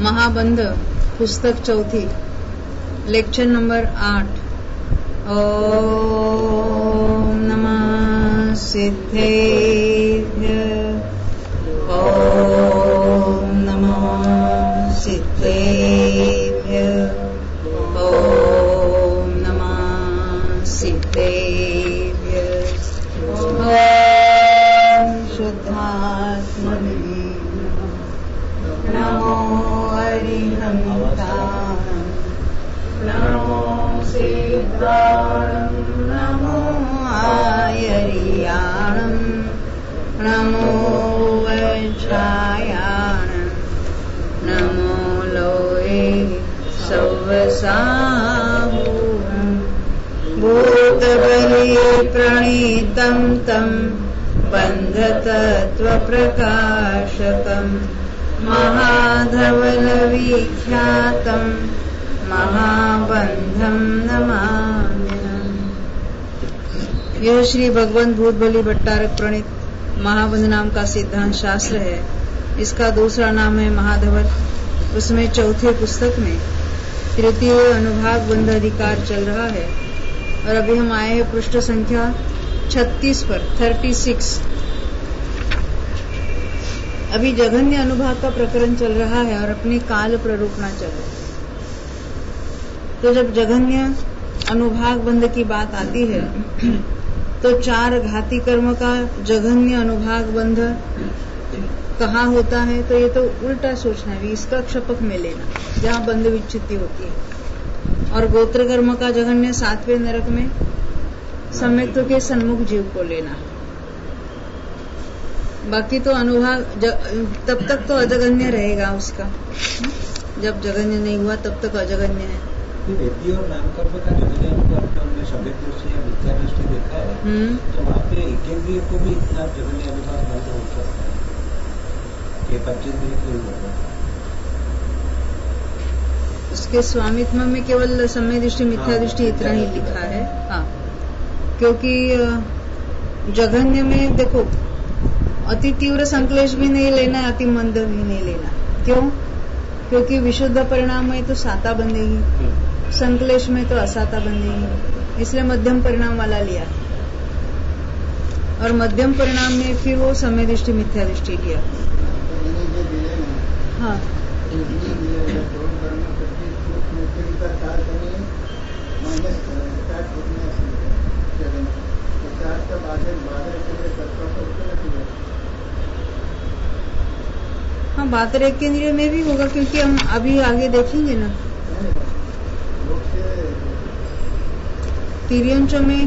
महाबंध पुस्तक चौथी lecture number 8। ओम नमः सिद्धेभ्यः। ओम नमः सिद्धेभ्यः। ओम नमः सिद्धेभ्यः। ओम शुद्धात्मने नमो हरिहंतानं नमो सिद्धाणं नमो आयर्याणं नमो वज्रायाणं नमो लोहे सवसाहूणं भूतबली प्रणीतं तं बन्धतत्त्वप्रकाशकम् महाधवलविख्यातं महाबंधं नमाम्यहम्। यह श्री भगवान भूतबली भट्टारक प्रणीत महाबंध नाम का सिद्धांत शास्त्र है। इसका दूसरा नाम है महाधवल। उसमें चौथे पुस्तक में तृतीय अनुभाग बंध अधिकार चल रहा है और अभी हम आए हैं पृष्ठ संख्या 36 पर 36। अभी जघन्य अनुभाग का प्रकरण चल रहा है और अपनी काल प्ररूपणा चल रही है। तो जब जघन्य अनुभाग बंध की बात आती है तो 4 घाती कर्म का जघन्य अनुभाग बंध कहाँ होता है, तो ये तो उल्टा सोचना है, इसका क्षपक में लेना जहाँ बंध विच्छित्ति होती है। और गोत्र कर्म का जघन्य 7वें नरक में सम्यक्त्व के सन्मुख जीव को लेना। बाकी तो अनुभाग तब तक तो अजगन्य रहेगा उसका। जब जगन्य नहीं हुआ तब तक अजगन्य है। वेदी और नामकर्म का जगन्य अनुभाग हमने शब्द दृष्टि या मिथ्या दृष्टि देखा है, तो वहाँ पे एकेंद्रिय को भी इतना जगन्य अनुभाग बंद हो सकता है कि पंचेंद्रिय को ही होगा। उसके स्वामित्व में केवल समय दृष्टि मिथ्या दृष्टि इतना ही लिखा है। हाँ, क्योंकि जघन्य में देखो अति तीव्र संक्लेश भी नहीं लेना, अति मंद भी नहीं लेना। क्यों? क्योंकि विशुद्ध परिणाम में तो साता बंधेगी, संक्लेश में तो असाता बंधेगी, इसलिए मध्यम परिणाम वाला लिया। और मध्यम परिणाम में फिर वो समय दृष्टि मिथ्या दृष्टि लिया। हाँ, हाँ, बातर एक केंद्रीय में भी होगा क्योंकि हम अभी आगे देखेंगे ना। तिर्यंच में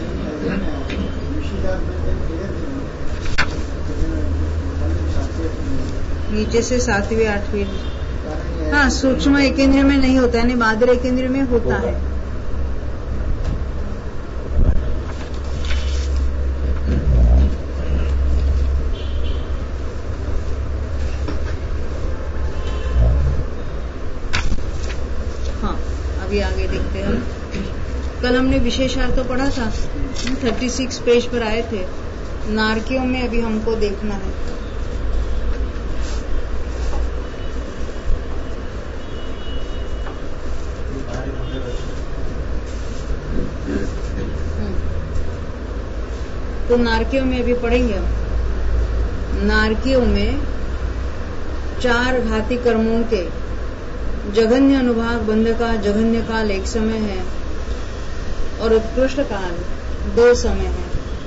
नीचे से 7वें 8वें। हाँ, सूक्ष्म एक केंद्रीय में नहीं होता है, बादर एक केंद्रीय में होता है। आगे देखते हैं। कल हमने विशेषार्थ तो पढ़ा था, 36 पेज पर आए थे। नारकियों में अभी हमको देखना है। तो नारकियों में अभी पढ़ेंगे हम। नारकियों में 4 घाती कर्मों के जघन्य अनुभाग बंध का जघन्य काल एक समय है और उत्कृष्ट काल 2 समय है।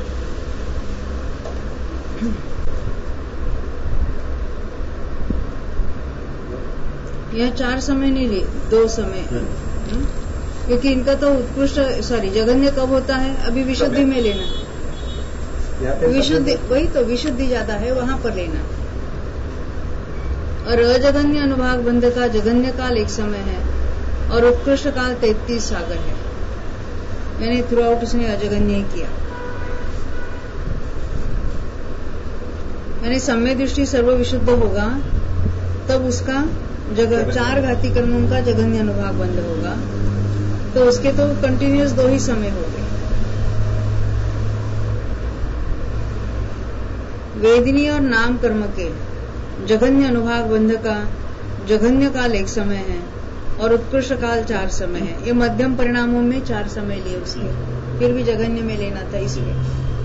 यह 4 समय नहीं ली, 2 समय है। क्योंकि इनका तो उत्कृष्ट जघन्य कब होता है? अभी विशुद्धि में लेना। विशुद्धि वही तो विशुद्धि ज्यादा है, वहां पर लेना। और अजगन्य अनुभाग बंध का जघन्य काल एक समय है और उत्कृष्ट काल 33 सागर है। यानी थ्रू आउट उसने अजगन्य ही किया। यानी सम्य दृष्टि सर्व विशुद्ध होगा तब उसका 4 घाती कर्मों का जघन्य अनुभाग बंध होगा। तो उसके तो कंटिन्यूअस 2 ही समय हो गए। वेदिनी और नाम कर्म के जघन्य अनुभाग बंध का जघन्य काल एक समय है और उत्कृष्ट काल 4 समय है। ये मध्यम परिणामों में 4 समय लिए उसके, फिर भी जघन्य में लेना था इसलिए।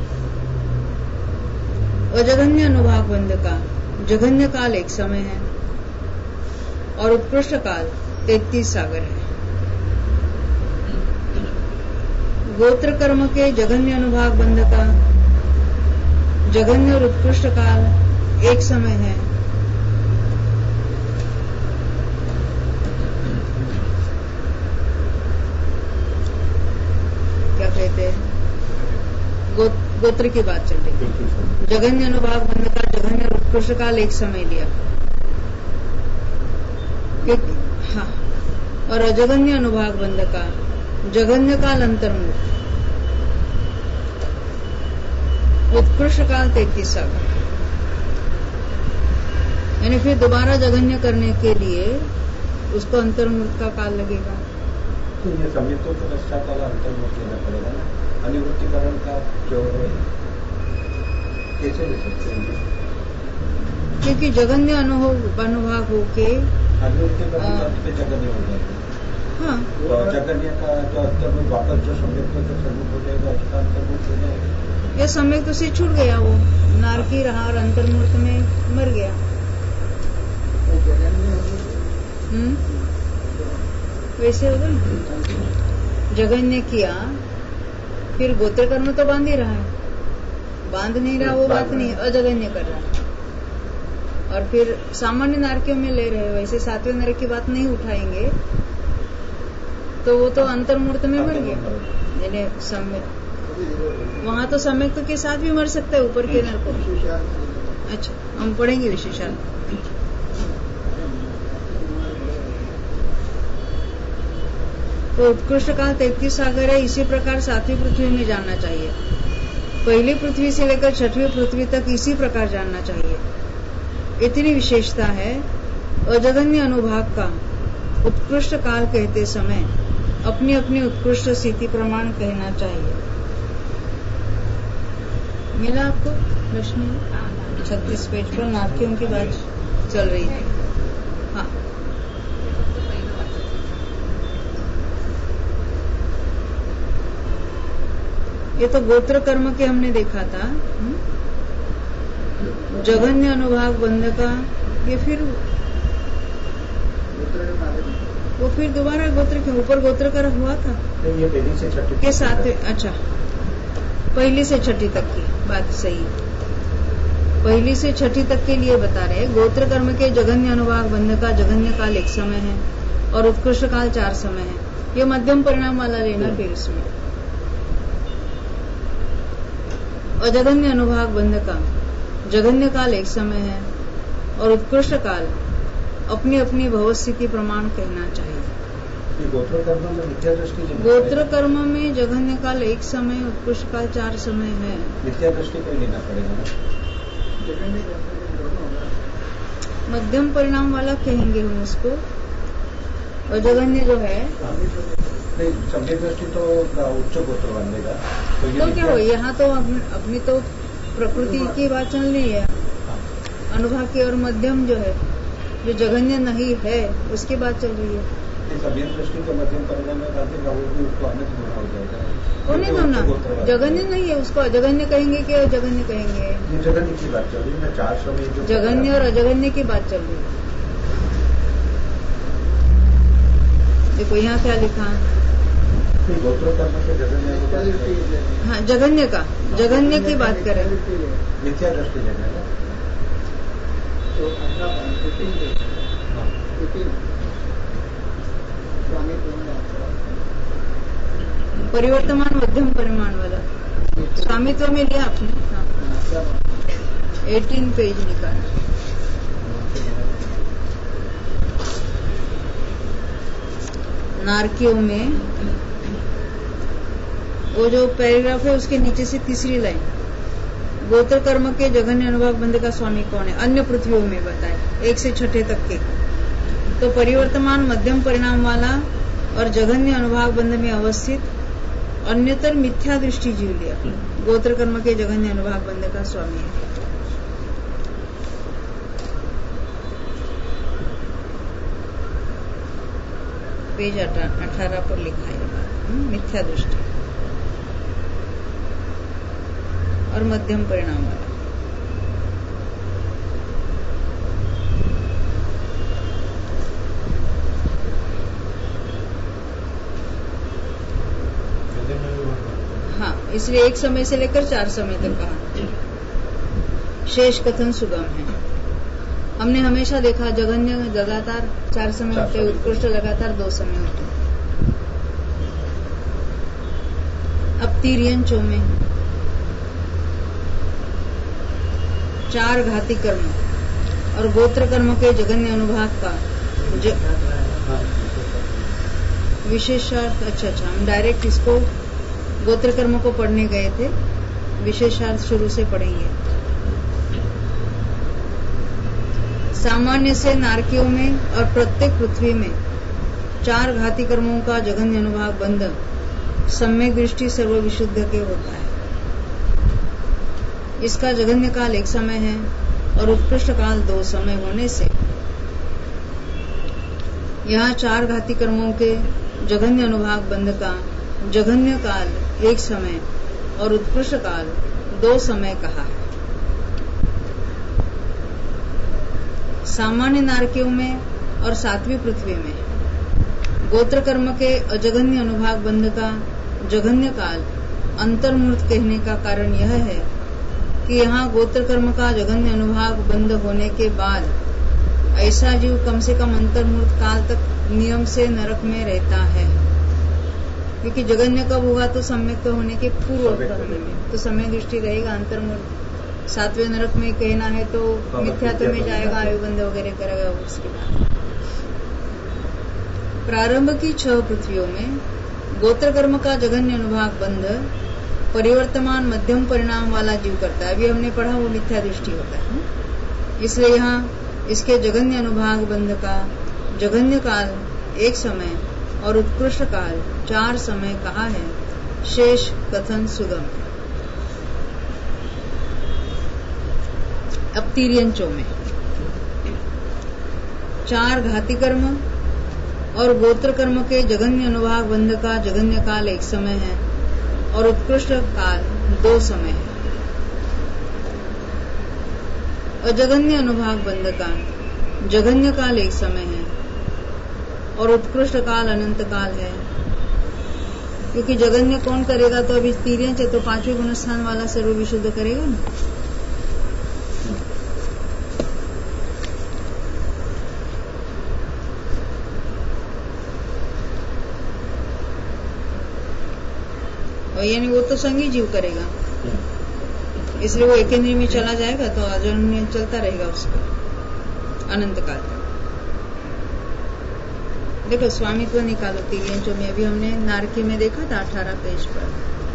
अजघन्य अनुभाग बंध का जघन्य काल एक समय है और उत्कृष्ट काल 33 सागर है। गोत्र कर्म के जघन्य अनुभाग बंध का जघन्य और उत्कृष्ट काल एक समय है क्या कहते हैं, गोत्र की बात चल रही है। जघन्य अनुभाग बंध का जघन्य और उत्कृष्ट काल एक समय लिया, हाँ, और अजघन्य अनुभाग बंध का जघन्य काल अंतर्मुख, उत्कृष्ट काल 33 सागर। यानी फिर दोबारा जघन्य करने के लिए उसको अंतर्मुख का काल लगेगा। तो ये संयुक्त तो पश्चात वाला अंतर्मुख लेना पड़ेगा ना, अनिवृत्तिकरण का जो है कैसे ले सकते हैं? क्योंकि जघन्य अनुभाग होके अनिवृत्तिकरण पे जघन्य हो जाएगा। हाँ, तो जघन्य का जो अंतर्मुख वापस जो संयुक्त तो सम्मुख हो जाएगा, उसका अंतर्मुख हो जाएगा। यह सम्यक तो से छूट गया, वो नारकी रहा और अंतर्मूर्त में मर गया। वैसे होगा ना, जघन्य किया फिर गोत्र कर्म तो बांध ही रहा है, बांध नहीं रहा वो बात नहीं, अजघन्य कर रहा है और फिर सामान्य नारकियों में ले रहे। वैसे 7वें नरक की बात नहीं उठाएंगे तो वो तो अंतर्मूर्त में मर गया। यानी सम्यक वहां तो सम्यक के साथ भी मर सकता है ऊपर के नर को। अच्छा, हम पढ़ेंगे विशेषण। तो उत्कृष्ट काल 33 सागर है। इसी प्रकार 7वीं पृथ्वी में जानना चाहिए। पहली पृथ्वी से लेकर 6वीं पृथ्वी तक इसी प्रकार जानना चाहिए। इतनी विशेषता है। अजघन्य अनुभाग का उत्कृष्ट काल कहते समय अपनी अपनी उत्कृष्ट स्थिति प्रमाण कहना चाहिए। मिला आपको प्रश्न? 36 पेज पर नारकियों की बात चल रही थी। हाँ, ये तो गोत्र कर्म के हमने देखा था। जघन्य अनुभाग बंध का ये फिर वो फिर दोबारा गोत्र के ऊपर गोत्र कर हुआ था। ये पहली से छठी के साथ, अच्छा, पहली से छठी तक की बात सही। पहली से छठी तक के लिए बता रहे। गोत्र कर्म के जघन्य अनुभाग बंध का जघन्य काल 1 समय है और उत्कृष्ट काल 4 समय है। ये मध्यम परिणाम वाला लेना फिर इसमें। अजघन्य अनुभाग बंध का जघन्य काल 1 समय है और उत्कृष्ट काल अपनी अपनी भवस्थिति प्रमाण कहना चाहिए। गोत्र कर्म में मिथ्या दृष्टि, गोत्र कर्म में जघन्य काल 1 समय, उत्कृष्ट काल 4 समय है। मिथ्या दृष्टि को लेना पड़ेगा ना। मध्यम परिणाम वाला कहेंगे हम उसको। और जघन्य जो है सभ्य दृष्टि तो उच्च गोत्र बनेगा। तो क्या हो, यहाँ तो अपनी तो प्रकृति की बात चल रही है। अनुभाग की और मध्यम जो है, जो जघन्य नहीं है उसकी बात चल रही है। सभ्य दृष्टि तो मध्यम परिणाम में डालेगा, वो भी उसको अन्य होना हो जाएगा। वो नहीं होना, जघन्य नहीं है उसको अजघन्य कहेंगे कि अजघन्य कहेंगे। ये जघन्य की बात चल रही है। 4 समय जो जघन्य और अजघन्य की बात चल रही है। देखो यहाँ क्या लिखा, गोत्र कर्म के जघन्य, हाँ, जघन्य का, जघन्य की बात करें। मिथ्या दृष्टि लेना है। परिवर्तमान मध्यम परिमाण वाला स्वामित्व में लिया आपने। हाँ, 18 पेज निकाला। नारकियों में वो जो पैराग्राफ है उसके नीचे से तीसरी लाइन, गोत्र कर्म के जघन्य अनुभाग बंध का स्वामी कौन है, अन्य पृथ्वियों में बताए 1 से 6 तक के। तो परिवर्तमान मध्यम परिणाम वाला और जघन्य अनुभाग बंध में अवस्थित अन्यतर मिथ्या दृष्टि जीव लिया गोत्र कर्म के जघन्य अनुभाग बंध का स्वामी है। पेज 18 पर लिखा है मिथ्या दृष्टि और मध्यम परिणाम वाला। हाँ, इसलिए एक समय से लेकर 4 समय तक कहा। शेष कथन सुगम है। हमने हमेशा देखा जघन्य लगातार 4 समय होते, उत्कृष्ट लगातार 2 समय होते। अब तिर्यंचों में 4 घाती कर्म और गोत्र कर्म के जघन्य अनुभाग का विशेषार्थ। अच्छा, हम डायरेक्ट इसको गोत्र कर्म को पढ़ने गए थे, विशेषार्थ शुरू से पढ़ेंगे। सामान्य से नारकियों में और प्रत्येक पृथ्वी में 4 घाती कर्मों का जघन्य अनुभाग बंधन सम्यक दृष्टि सर्वविशुद्ध के होता है। इसका जघन्य काल 1 समय है और उत्कृष्ट काल 2 समय होने से यहाँ 4 घाती कर्मों के जघन्य अनुभाग बंध का जघन्य काल 1 समय और उत्कृष्ट काल 2 समय कहा है। सामान्य नारकियों में और 7वीं पृथ्वी में गोत्र कर्म के अजघन्य अनुभाग बंध का जघन्य काल अंतर्मूर्त कहने का कारण यह है कि यहाँ गोत्र कर्म का जघन्य अनुभाग बंध होने के बाद ऐसा जीव कम से कम अंतर्मूर्त काल तक नियम से नरक में रहता है, क्योंकि जघन्य कब होगा तो सम्यक होने के पूर्व तो समय दृष्टि रहेगा। अंतर्मूर्त 7वें नरक में कहना है तो मिथ्यात्व में जाएगा, आयुबंध वगैरह करेगा। उसके बाद प्रारंभ की 6 पृथ्वियों में गोत्र कर्म का जघन्य अनुभाग बंध परिवर्तमान मध्यम परिणाम वाला जीव करता है। अभी हमने पढ़ा वो मिथ्या दृष्टि होता है, इसलिए यहाँ इसके जघन्य अनुभाग बंध का जघन्य काल 1 समय और उत्कृष्ट काल 4 समय कहा है। शेष कथन सुगम। अब तिर्यंचों में 4 घाती कर्म और गोत्र कर्म के जघन्य अनुभाग बंध का जघन्य काल 1 समय है और उत्कृष्ट काल 2 समय है। अजघन्य अनुभाग बंध का जघन्य काल 1 समय है और उत्कृष्ट काल अनंत काल है। क्योंकि जघन्य कौन करेगा, तो अभी तिर्यंच तो 5वें गुणस्थान वाला सर्व विशुद्ध करेगा ना। यानी वो तो संगी जीव करेगा, इसलिए वो एकेंद्रीय में चला जाएगा तो अजन्म में चलता रहेगा उसका अनंत काल तक। देखो स्वामित्व निकालो तिर्यंचों में। अभी हमने नारकी में देखा था 18 पेज पर।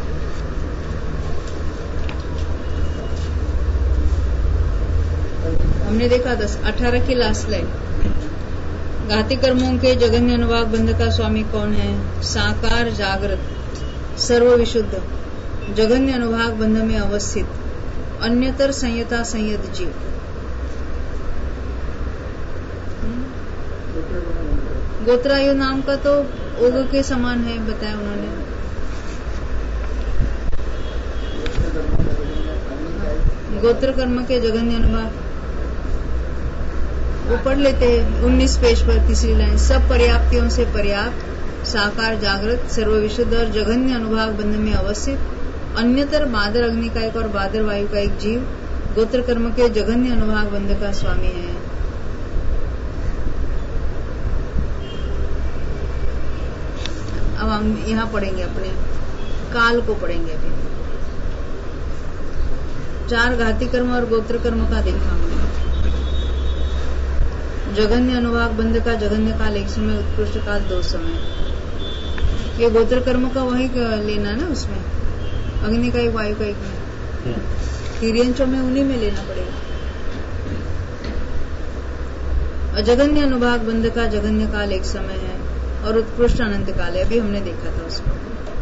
हमने देखा 18 की लास्ट लाइन। घाती कर्मों के जघन्य अनुभाग बंध का स्वामी कौन है? साकार जागृत सर्व विशुद्ध जघन्य अनुभाग बंध में अवस्थित अन्यतर संयता संयत जीव। गोत्रायु नाम का तो ओग के समान है, बताया उन्होंने। गोत्र कर्म के जघन्य अनुभाग वो पढ़ लेते हैं 19 पेज पर 3री लाइन। सब पर्याप्तियों से पर्याप्त साकार जागृत सर्वविशुद्ध और जघन्य अनुभाग बंध में अवस्थित अन्यतर बादर अग्नि का एक और बादर वायु का एक जीव गोत्र कर्म के जघन्य अनुभाग बंध का स्वामी है। अब हम यहाँ पढ़ेंगे, अपने काल को पढ़ेंगे। अभी 4 घाती कर्म और गोत्र कर्म का देखा हमने। जघन्य अनुभाग बंध का जघन्य काल 1 समय, उत्कृष्ट काल 2 समय। ये गोत्र कर्म का वही लेना है ना, उसमें अग्नि का एक वायु का एक में। तिर्यंचों में उन्हीं में लेना पड़ेगा। अजघन्य अनुभाग बंध का जघन्य काल 1 समय है और उत्कृष्ट अनंत काल है। अभी हमने देखा था उसको।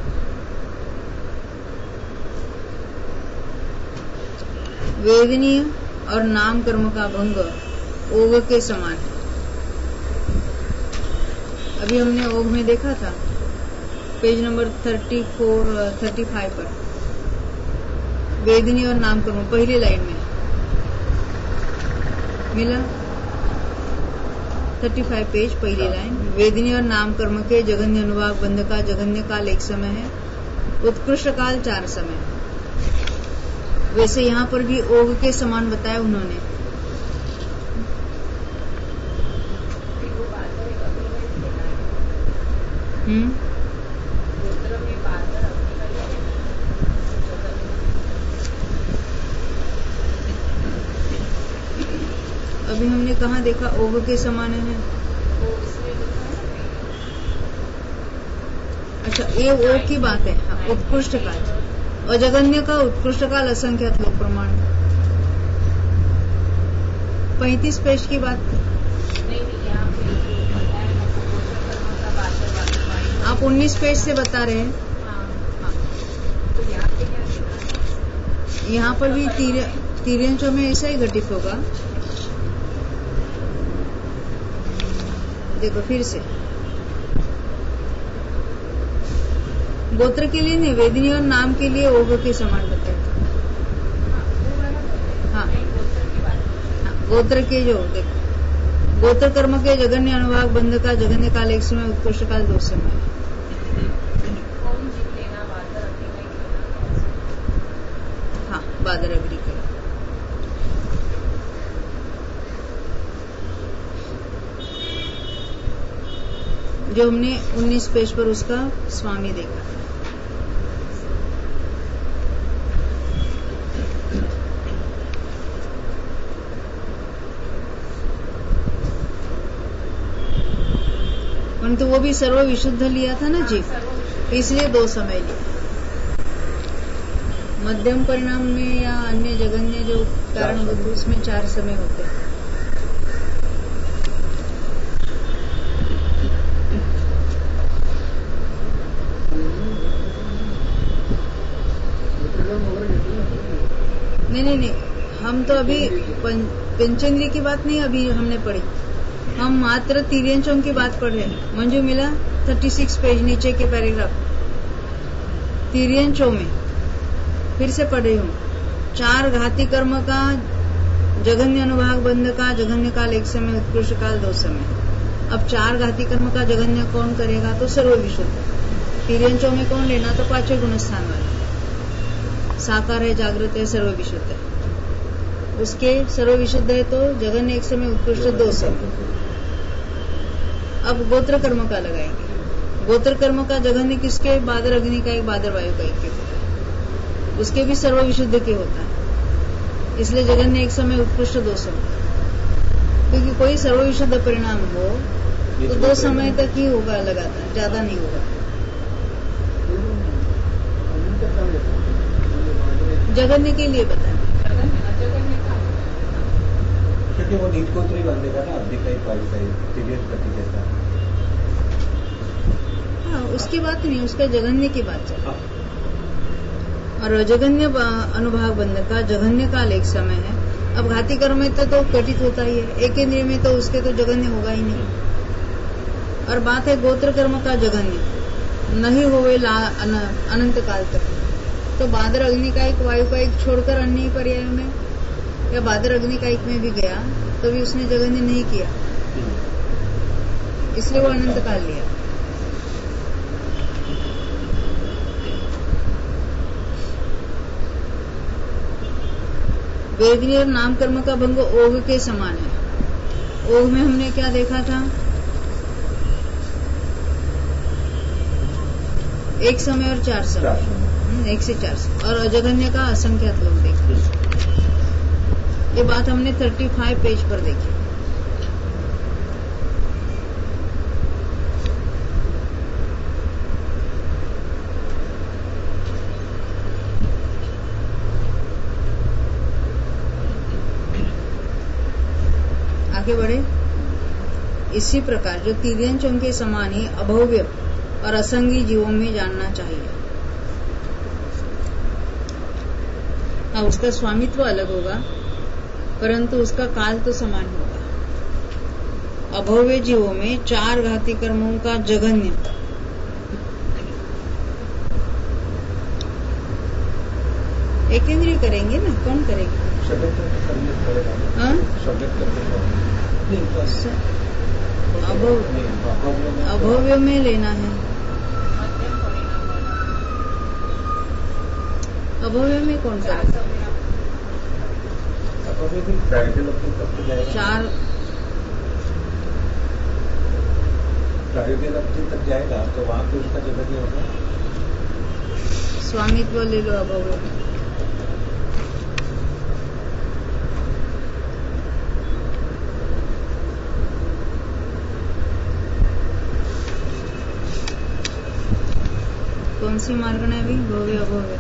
वेदनीय और नाम कर्म का भंग ओग के समान है। अभी अभी हमने ओघ में देखा था पेज नंबर 35 पर वेदिनी और नामकर्म पहली लाइन में मिला। 35 पेज पहली लाइन, वेदिनी और नामकर्म के जघन्य अनुभाग बंध का जघन्य काल एक समय है, उत्कृष्ट काल 4 समय। वैसे यहाँ पर भी ओघ के समान बताया उन्होंने। अभी हमने कहा देखा ओघ के समान है। अच्छा, ये ओघ की बात है। हाँ, उत्कृष्ट काल और जघन्य का उत्कृष्ट काल असंख्यात लोक प्रमाण। 35 पेज की बात। आप 19 पेज से बता रहे हैं। हाँ। यहाँ पर भी तिर्यंचों में ऐसा ही घटित होगा। देखो फिर से गोत्र के लिए नहीं, वेदिनी और नाम के लिए ओघ के समान बताया। हाँ, गोत्र के जो देखो गोत्र कर्म के जघन्य अनुभाग बंध का जघन्य काल एक समय, उत्कृष्ट काल 2 समय। हाँ, बादर अग्नि का जो हमने 19 पेज पर उसका स्वामी देखा। परंतु वो भी सर्व विशुद्ध लिया था ना जीव, इसलिए 2 समय लिया। मध्यम परिणाम में या अन्य जघन्य जो कारण होते उसमें 4 समय होते हैं। नहीं, हम तो अभी पंचेंद्रिय की बात नहीं अभी हमने पढ़ी, हम मात्र तिर्यंचों की बात पढ़ रहे हैं। मंजू मिला 36 पेज नीचे के पैराग्राफ तिर्यंचों में फिर से पढ़ रही हूँ। 4 घाती कर्म का जघन्य अनुभाग बंध का जघन्य काल एक समय, उत्कृष्ट काल 2 समय। अब 4 घाती कर्म का जघन्य कौन करेगा? तो सर्व विशुद्ध। तिर्यंचों में कौन लेना? तो 5वें गुणस्थान वाले। साकार है, जागृत है, सर्व विशुद्ध है। उसके सर्व विशुद्ध है तो जघन्य एक समय, उत्कृष्ट 2 समय। अब गोत्र कर्म का लगाएंगे। गोत्र कर्म का जघन्य किसके? बादर अग्नि का एक, बादर वायु का एक। उसके भी सर्व विशुद्ध के होता है, इसलिए जघन्य एक समय, उत्कृष्ट 2 समय। क्योंकि कोई सर्व विशुद्ध परिणाम हो तो 2 समय तक ही होगा लगातार, ज्यादा नहीं होगा। जघन्य के लिए बताएं, क्योंकि वो नीट गोत्र ही बंधेगा ना, अधिकाई पालिकाई तिर्यक गति जैसा। हाँ, उसकी बात नहीं, उसका जघन्य की बात चल। और जघन्य अनुभाग बंध का जघन्य काल एक समय है। अब घाती कर्म में तो घटित होता ही है, एक इंद्रिय में तो उसके तो जघन्य होगा ही नहीं। और बात है गोत्र कर्म का जघन्य नहीं होवे अनंत काल तक, तो बादर अग्नि का एक, वायु का एक छोड़कर अन्य पर्याय में या बादर अग्नि का एक में भी गया तो भी उसने जघन्य नहीं किया, इसलिए वो अनंत काल लिया। वेदिनी और नाम कर्म का भंग ओघ के समान है। ओघ में हमने क्या देखा था? 1 समय और 4 समय, 1 से 4 समय। और अजघन्य का असंख्यात लोग देखे। ये बात हमने 35 पेज पर देखी। आगे बढ़े। इसी प्रकार जो तिर्यंचों के समान ही अभव्य और असंगी जीवों में जानना चाहिए। हाँ, उसका स्वामित्व अलग होगा परंतु उसका काल तो समान होगा। अभव्य जीवों में 4 घाती कर्मों का जघन्य एकेंद्रीय करेंगे ना, कौन करेंगे? अभव्य में लेना है। अभव्य में कौन करेगा? 4 तक जाएगा तो वहां पे उसका जगह नहीं होगा। स्वामित्व ले लो अभव्य में। कौन सी मार्गण है अभी? भव्य अभव्य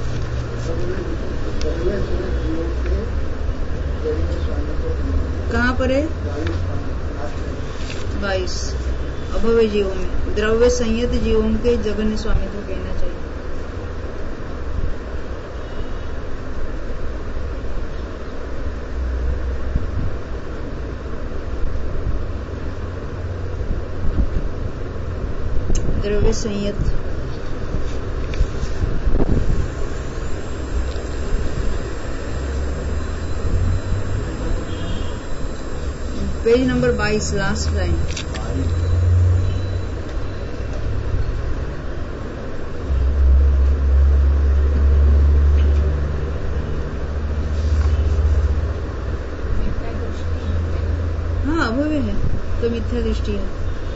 कहाँ पर है? 22 अभव्य जीवों में द्रव्य संयत जीवों के जघन्य स्वामित्व कहना चाहिए। द्रव्य संयत पेज नंबर 22 लास्ट लाइन। हाँ अभव्य है तो मिथ्या दृष्टि है।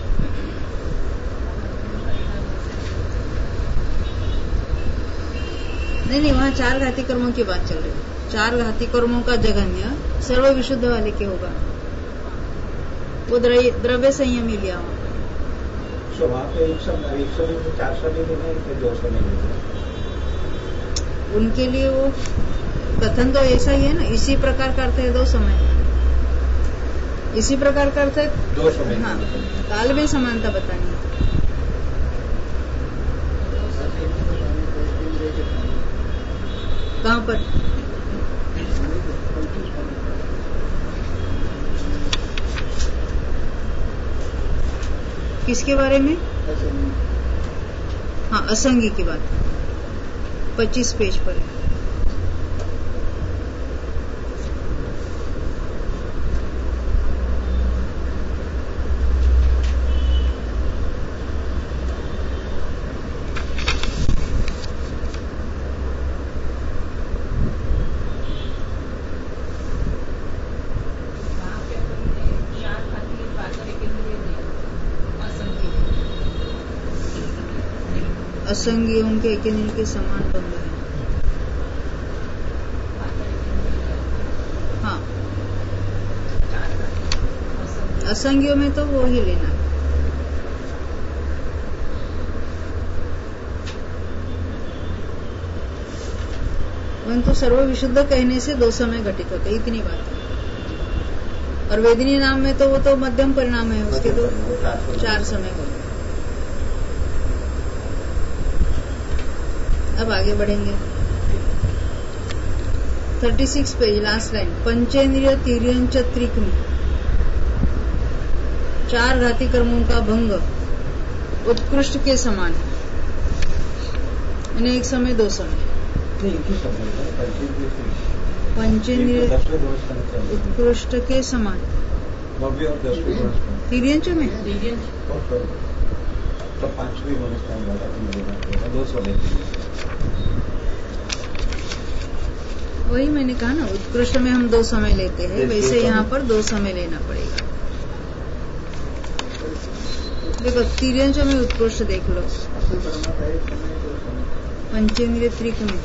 नहीं, वहाँ 4 घाती कर्मों की बात चल रही है। 4 घाती कर्मों का जघन्य सर्व विशुद्ध वाले के होगा, वो द्रव्य संयम ही लिया वहाँ। वहाँ पे एक समय 4 समय लेना है, 2 समय लेना है। उनके लिए वो कथन तो ऐसा ही है ना, इसी प्रकार करते हैं 2 समय, इसी प्रकार करते हैं 2 समय। हाँ, काल में समानता बतानी। कहाँ पर? किसके बारे में? हाँ, असंगी की बात 25 पेज पर है। असंगियों के एकेंद्रीय के समान बंध है। हाँ, असंगियों में तो वो ही लेना। परंतु सर्व विशुद्ध कहने से 2 समय घटित होते, इतनी बात है। और वेदिनी नाम में तो वो तो मध्यम परिणाम है, उसके तो 4 समय होते। अब आगे बढ़ेंगे। 36 पेज लास्ट लाइन। पंचेंद्रिय तिर्यंच त्रिकमी 4 घाती कर्मों का भंग उत्कृष्ट के समान है। इन्हें एक समय 2 समय। पंचेंद्रिय उत्कृष्ट के समान तिर्यंच में तो 5वीं मनस्काम 2 समय। वही मैंने कहा ना, उत्कृष्ट में हम 2 समय लेते हैं, वैसे यहाँ पर 2 समय लेना पड़ेगा। देखो तिर्यंच में उत्कृष्ट देख लो, पंचेंद्रिय त्रिक में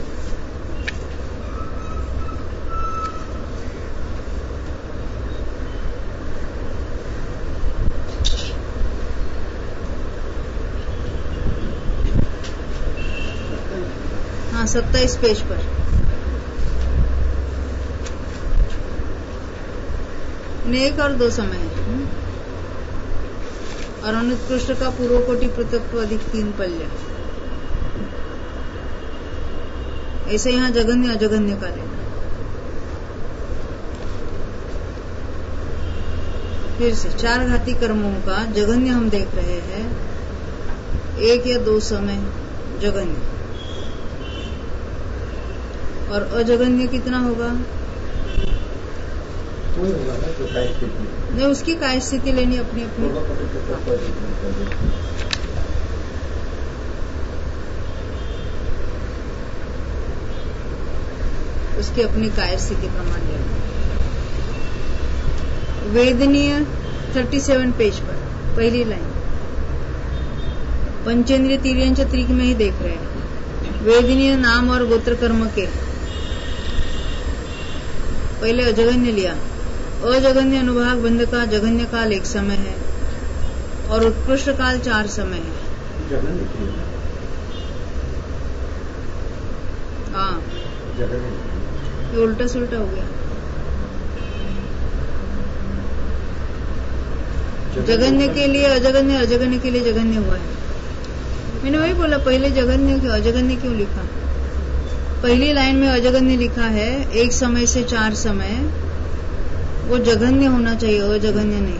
हाँ 27 पेज पर। एक और 2 समय है। और अनुत्कृष्ट का पूर्व कोटि पृथक्त्व अधिक 3 पल्य। ऐसे यहाँ जघन्य अजघन्य का लेना। फिर से 4 घाती कर्मों का जघन्य हम देख रहे हैं, 1 या 2 समय जघन्य, और अजघन्य कितना होगा? नहीं, उसकी काय स्थिति लेनी अपनी अपनी। उसकी अपनी काय स्थिति प्रमाण लेनी। वेदनीय 37 पेज पर पहली लाइन, पंचेंद्रिय तिर्यंच त्रिक में ही देख रहे हैं। वेदनीय नाम और गोत्र कर्म के पहले अजघन्य लिया। अजघन्य अनुभाग बंध का जघन्य काल 1 समय है और उत्कृष्ट काल 4 समय है। हाँ, ये उल्टा सुल्टा हो गया। जघन्य के लिए अजघन्य, अजघन्य के लिए जघन्य हुआ है। मैंने वही बोला, पहले जघन्य क्यों, अजघन्य क्यों लिखा? पहली लाइन में अजघन्य लिखा है, 1 समय से 4 समय, वो जघन्य होना चाहिए, अजघन्य नहीं।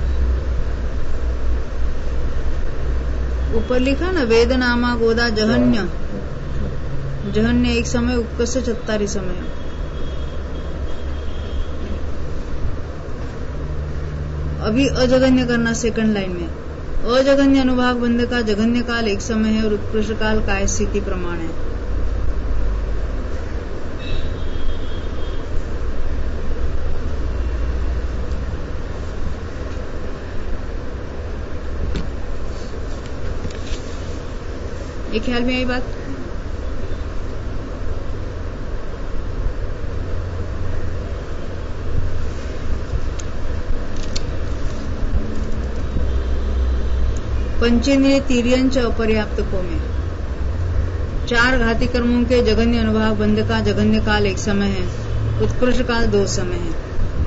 ऊपर लिखा ना, वेद नामा गोदा जघन्य, जघन्य 1 समय, उत्कर्ष 44 समय। अभी अजघन्य करना सेकंड लाइन में। अजघन्य अनुभाग बंध का जघन्य काल 1 समय है और उत्कृष्ट काल काय स्थिति प्रमाण है। ये ख्याल में आई बात? पंचेंद्रिय तिर्यंच अपर्याप्तकों में 4 घाती कर्मों के जघन्य अनुभाग बंध का जघन्य काल 1 समय है, उत्कृष्ट काल 2 समय है।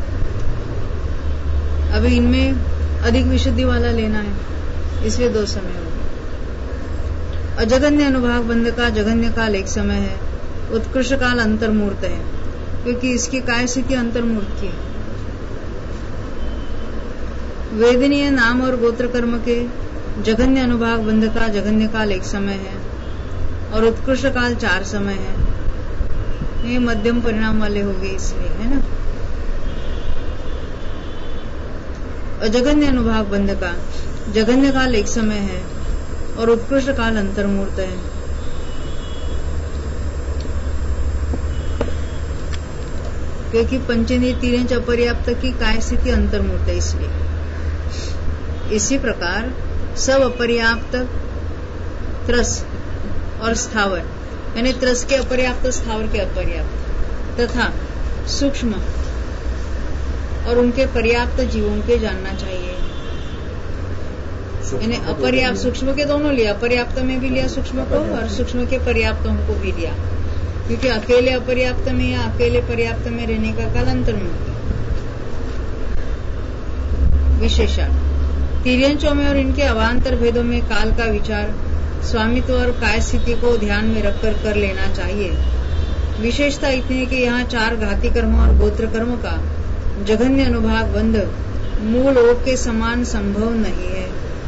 अभी इनमें अधिक विशुद्धि वाला लेना है, इसलिए 2 समय होगा। अजघन्य अनुभाग बंध का जघन्य काल 1 समय है, उत्कृष्ट काल अंतर्मूर्त है, क्योंकि इसकी काय स्थिति अंतर्मूर्त की है। वेदनीय नाम और गोत्र कर्म के जघन्य अनुभाग बंध का जघन्य काल 1 समय है और उत्कृष्ट काल 4 समय है। ये मध्यम परिणाम वाले हो गए इसलिए, है ना। अजघन्य अनुभाग बंध का जघन्य काल 1 समय है और उत्कृष्ट काल अंतर्मूर्त है। क्योंकि पंचेंद्रिय तिर्यंच अपर्याप्त की काय स्थिति अंतर्मूर्त है, इसलिए। इसी प्रकार सब अपर्याप्त त्रस और स्थावर, यानी त्रस के अपर्याप्त, स्थावर के अपर्याप्त, तथा सूक्ष्म और उनके पर्याप्त जीवों के जानना चाहिए। यानी अपर्याप्त, सूक्ष्म के दोनों लिया, पर्याप्त में भी लिया सूक्ष्म को और सूक्ष्म के पर्याप्तों को भी लिया, क्योंकि अकेले अपर्याप्त में या अकेले पर्याप्त में रहने का काल अंतर्मुक्त। विशेषण तिर्यंचों में और इनके अवान्तर भेदों में काल का विचार स्वामित्व और काय स्थिति को ध्यान में रखकर कर लेना चाहिए। विशेषता इतनी है कि यहाँ 4 घाती कर्म और गोत्र कर्म का जघन्य अनुभाग बंध मूल ओग के समान संभव नहीं है।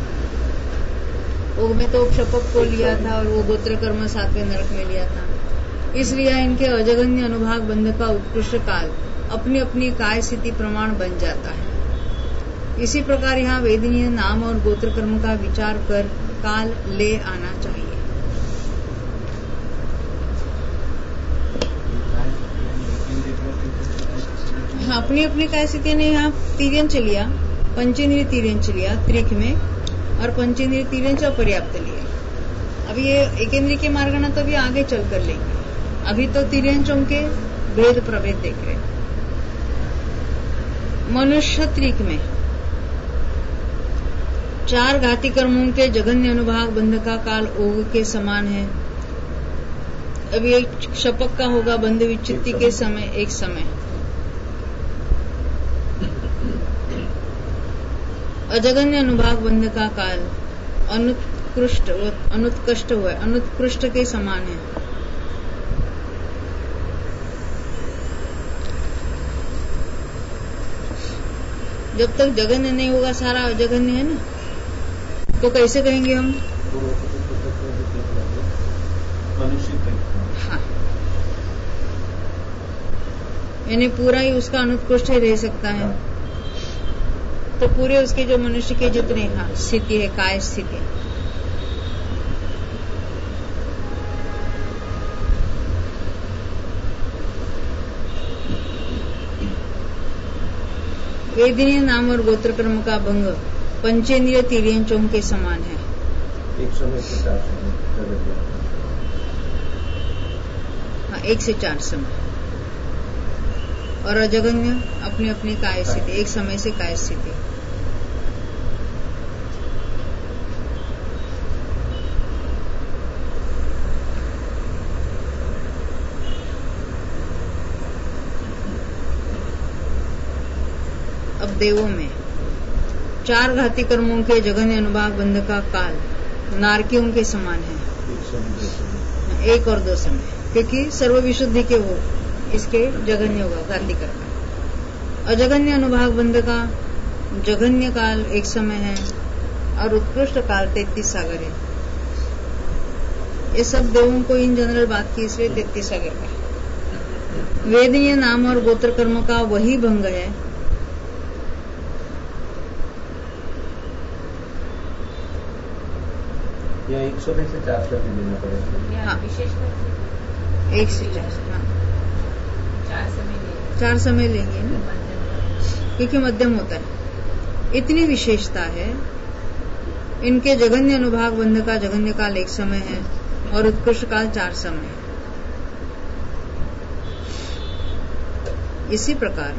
ओग में तो शपक को लिया था और वो गोत्र कर्म 7वें नरक में लिया था, इसलिए इनके अजघन्य अनुभाग बंध का उत्कृष्ट काल अपनी अपनी काय स्थिति प्रमाण बन जाता है। इसी प्रकार यहाँ वेदनीय नाम और गोत्र कर्म का विचार कर काल ले आना चाहिए। हाँ, अपनी अपनी काय स्थिति ने यहाँ तिर्यंच लिया, पंचेंद्रिय तिर्यंच लिया त्रिक में, और पंचेंद्रिय तिर्यंच अपर्याप्त लिया। अभी ये एकेंद्रिय के मार्गना तो भी आगे चल कर लेंगे, अभी तो तिर्यंचों के भेद प्रभेद देख रहे। मनुष्य त्रिक में 4 घाती कर्मों के जघन्य अनुभाग बंध का काल ओग के समान है। अभी एक शपक का होगा बंध विच्युत्ति के समय 1 समय। अजघन्य अनुभाग बंध का काल अनुत्कृष्ट के समान है। जब तक जघन्य नहीं होगा सारा अजघन्य है ना, तो कैसे कहेंगे हम? मनुष्य। हाँ, यानी पूरा ही उसका अनुत्कृष्ट ही रह सकता है। तो पूरे उसके जो मनुष्य के जितने स्थिति है, काय स्थिति, वेदनीय नाम और गोत्र कर्म का भंग पंचेंद्रिय तिर्यंचों के समान है। एक समय से 4 समय, हाँ, 1 से 4 समय। और अजगन्य अपनी अपनी काय स्थिति, एक समय से काय स्थिति। अब देवों में 4 घाती कर्मों के जघन्य अनुभाग बंध का काल नारकियों के समान है, 1 और 2 समय, क्योंकि सर्व विशुद्धि के वो इसके जघन्य होगा घाती कर्म। अजघन्य अनुभाग बंध का जघन्य काल 1 समय है और उत्कृष्ट काल 33 सागर है। ये सब देवों को इन जनरल बात की, इसलिए 33 सागर का। वेदनीय नाम और गोत्र कर्म का वही भंग है या 1 समय से 4 कर देना पड़ेगा। हाँ, 1 से 4, हाँ, 4 समय लेंगे ना, क्योंकि मध्यम होता है। इतनी विशेषता है इनके जघन्य अनुभाग बंध का जघन्य काल 1 समय है और उत्कृष्ट काल 4 समय है। इसी प्रकार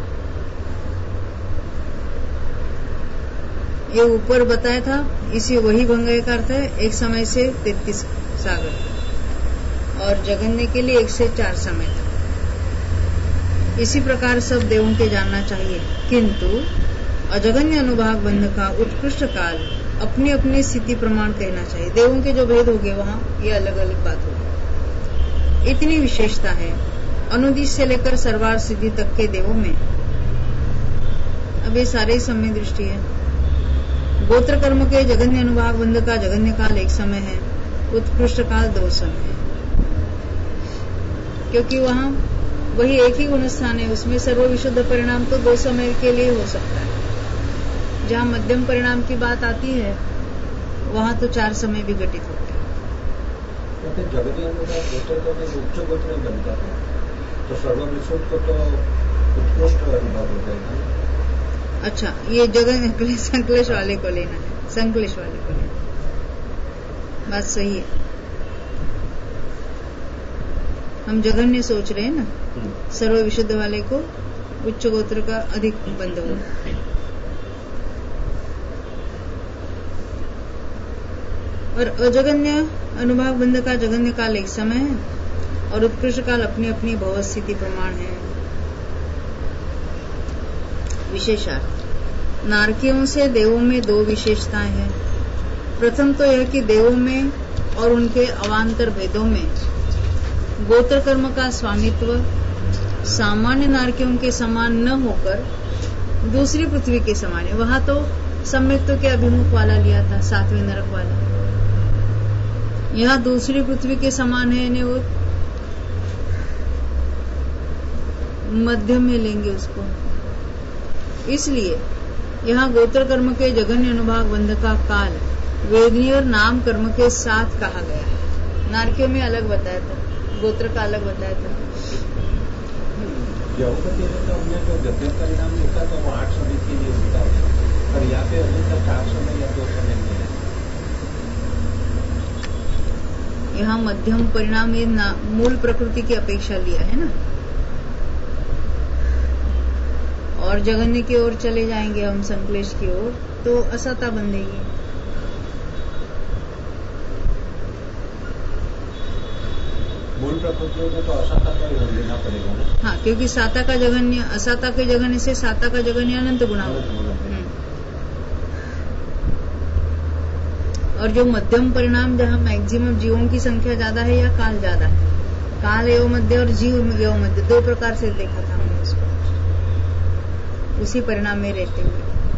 ये ऊपर बताया था, इसी वही भंग का अर्थ है 1 समय से 33 सागर और जघन्य के लिए 1 से 4 समय तक। इसी प्रकार सब देवों के जानना चाहिए, किंतु अजघन्य अनुभाग बंध का उत्कृष्ट काल अपनी अपनी स्थिति प्रमाण कहना चाहिए। देवों के जो भेद हो गए वहां ये अलग अलग बात होगी। इतनी विशेषता है अनुदिश से लेकर सर्वार सिद्धि तक के देवों में। अब ये सारे समय दृष्टि है। गोत्र कर्म के जघन्य अनुभाग बंध का जघन्य काल 1 समय है, उत्कृष्ट काल 2 समय है, क्योंकि वहां वही एक ही गुण स्थान है, उसमें सर्व विशुद्ध परिणाम तो 2 समय के लिए हो सकता है। जहां मध्यम परिणाम की बात आती है वहां तो 4 समय भी घटित होते हैं। जगन्य अनुभाग गोत्र तो उच्च गोत्र बनता है, तो सर्व विशुद्ध को तो उत्कृष्ट अनुभाग हो जाएगा। अच्छा, ये जगन्य संकलेश वाले को लेना है, संकलेश वाले को लेना, बात सही है। हम जघन्य सोच रहे हैं ना, सर्व विशुद्ध वाले को उच्च गोत्र का अधिक बंध हो। और अजघन्य अनुभाग बंध का जघन्य काल 1 समय है और उत्कृष्ट काल अपनी अपनी भौतिक स्थिति प्रमाण है। विशेषार्थ नारकियों से देवों में 2 विशेषताएं हैं। प्रथम तो यह कि देवों में और उनके अवान्तर भेदों में गोत्र कर्म का स्वामित्व सामान्य नारकियों के समान न होकर दूसरी पृथ्वी के समान है। वहां तो सम्यक्त्व के अभिमुख वाला लिया था, 7वें नरक वाला। यहाँ दूसरी पृथ्वी के समान है, यानी वो मध्य में लेंगे उसको। इसलिए यहाँ गोत्र कर्म के जघन्य अनुभाग बंध का काल वेदनीय और नाम कर्म के साथ कहा गया है। नारकियों में अलग बताया था, गोत्र का अलग बताया था। हमने जो गद्य परिणाम लिखा था वो 8 समय के लिए होता है, और यहाँ पे अभी तक 4 समय या 2 समय में है। यहाँ मध्यम परिणाम ये मूल प्रकृति की अपेक्षा लिया है ना। और जघन्य की ओर चले जाएंगे हम, संकलेश की ओर, तो असता बंधेगी। मूल प्रकृतियों में तो असाता का ही लेना पड़ेगा ना। हाँ, क्योंकि साता का जघन्य असाता के जघन्य से साता का जघन्य अनंत गुना होगा। और जो मध्यम परिणाम जहाँ मैक्सिमम जीवों की संख्या ज्यादा है या काल ज्यादा है, काल एवं मध्य और जीव एवं मध्य 2 प्रकार से देखा था हमने उसको, उसी परिणाम में रहते हुए।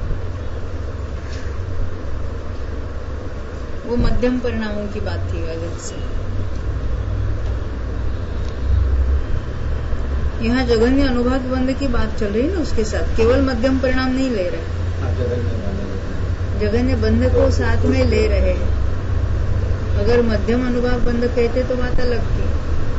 वो मध्यम परिणामों की बात थी अलग से। यहाँ जघन्य अनुभाग बंध की बात चल रही है ना, उसके साथ केवल मध्यम परिणाम नहीं ले रहे, जघन्य बंध को साथ में ले रहे हैं। अगर मध्यम अनुभाग बंध कहते तो बात अलग थी।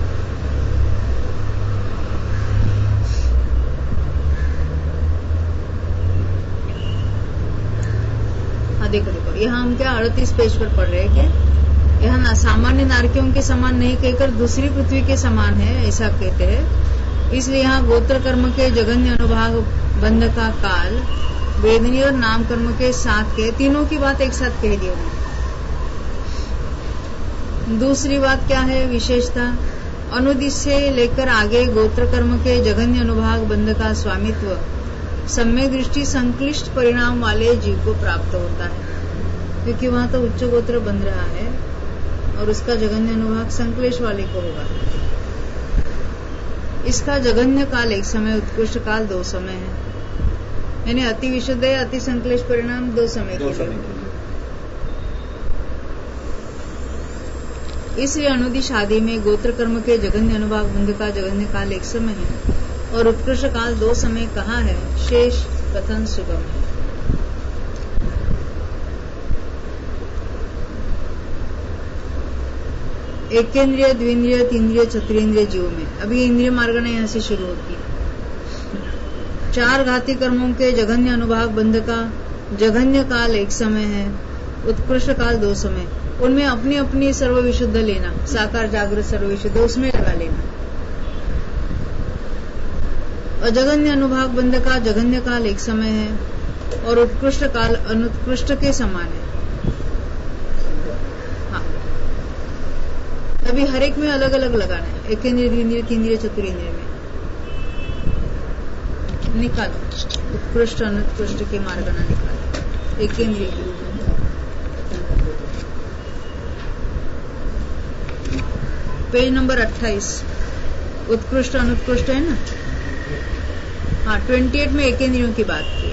हाँ देखो यहाँ हम क्या 38 पेज पर पढ़ रहे हैं कि यहाँ सामान्य नारकियों के समान नहीं कहकर दूसरी पृथ्वी के समान है, ऐसा कहते हैं। इसलिए यहाँ गोत्र कर्म के जघन्य अनुभाग बंध का काल वेदनी और नाम कर्म के साथ के तीनों की बात एक साथ कह दी उन्होंने। दूसरी बात क्या है विशेषता, अनुदिश से लेकर आगे गोत्र कर्म के जघन्य अनुभाग बंध का स्वामित्व सम्यक दृष्टि संक्लिष्ट परिणाम वाले जीव को प्राप्त होता है, क्योंकि वहां तो उच्च गोत्र बन रहा है और उसका जघन्य अनुभाग संक्लेश वाले को होगा। इसका जघन्य काल एक समय, उत्कृष्ट काल 2 समय है, यानी अति विशुद्ध अति संक्लेश परिणाम 2 समय के लिए। इसलिए अनुदिश आदि में गोत्र कर्म के जघन्य अनुभाग बंध का जघन्य काल एक समय है और उत्कृष्ट काल 2 समय कहा है, शेष कथन सुगम है। एकेंद्रिय, द्विंद्रिय, तीन्द्रिय, चतुरेंद्रिय जीवों में अभी इंद्रिय मार्गना यहाँ से शुरू होती है। 4 घाती कर्मों के जघन्य अनुभाग बंध का जघन्य काल एक समय है, उत्कृष्ट काल 2 समय। उनमें अपनी अपनी सर्वविशुद्ध लेना, साकार जागृत सर्वविशुद्ध उसमें लगा लेना। अजघन्य अनुभाग बंध का जघन्य काल एक समय है और उत्कृष्ट काल अनुत्कृष्ट के समान है। हाँ, अभी हर एक में अलग अलग लगाना है। एकेंद्रिय, द्विंद्रिय, तीन्द्रिय, चतुरेंद्रिय में निकालो, उत्कृष्ट अनुत्कृष्ट के मार्गना निकालो। एकेंद्रिय पेज नंबर 28 उत्कृष्ट अनुत्कृष्ट है ना। हाँ 28 में एकेंद्रियों की बात की।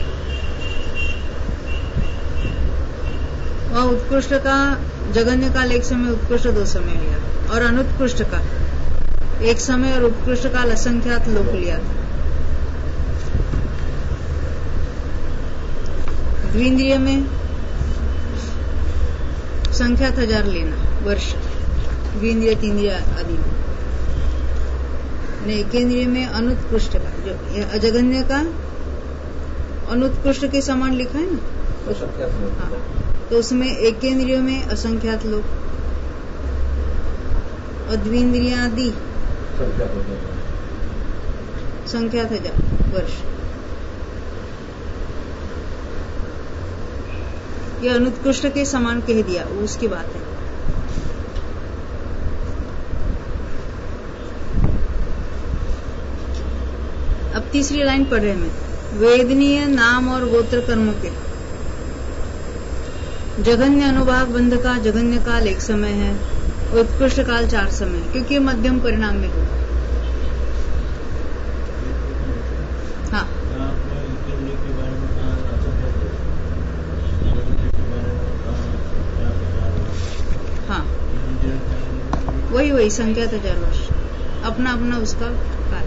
वह उत्कृष्ट का जघन्य काल एक समय, उत्कृष्ट 2 समय लिया और अनुत्कृष्ट का एक समय और उत्कृष्ट काल असंख्यात लोक लिया। द्विंद्रिय में संख्यात 1000 लेना वर्ष, द्विंद्रिय, तीन्द्रिय आदि में। एकेंद्रिय में अनुत्कृष्ट का, जो अजघन्य का अनुत्कृष्ट के समान लिखा है ना, हाँ, तो उसमें एकेंद्रियों में असंख्यात लोग और द्विंद्रिय आदि संख्यात 1000 वर्ष। ये अनुत्कृष्ट के समान कह दिया, वो उसकी बात है। अब तीसरी लाइन पढ़ रहे हैं। वेदनीय नाम और गोत्र कर्मों के जघन्य अनुभाग बंध का जघन्य काल एक समय है, उत्कृष्ट काल 4 समय, क्योंकि मध्यम परिणाम में होगा। हाँ हाँ वही संख्या 1000 वर्ष, अपना अपना उसका काल।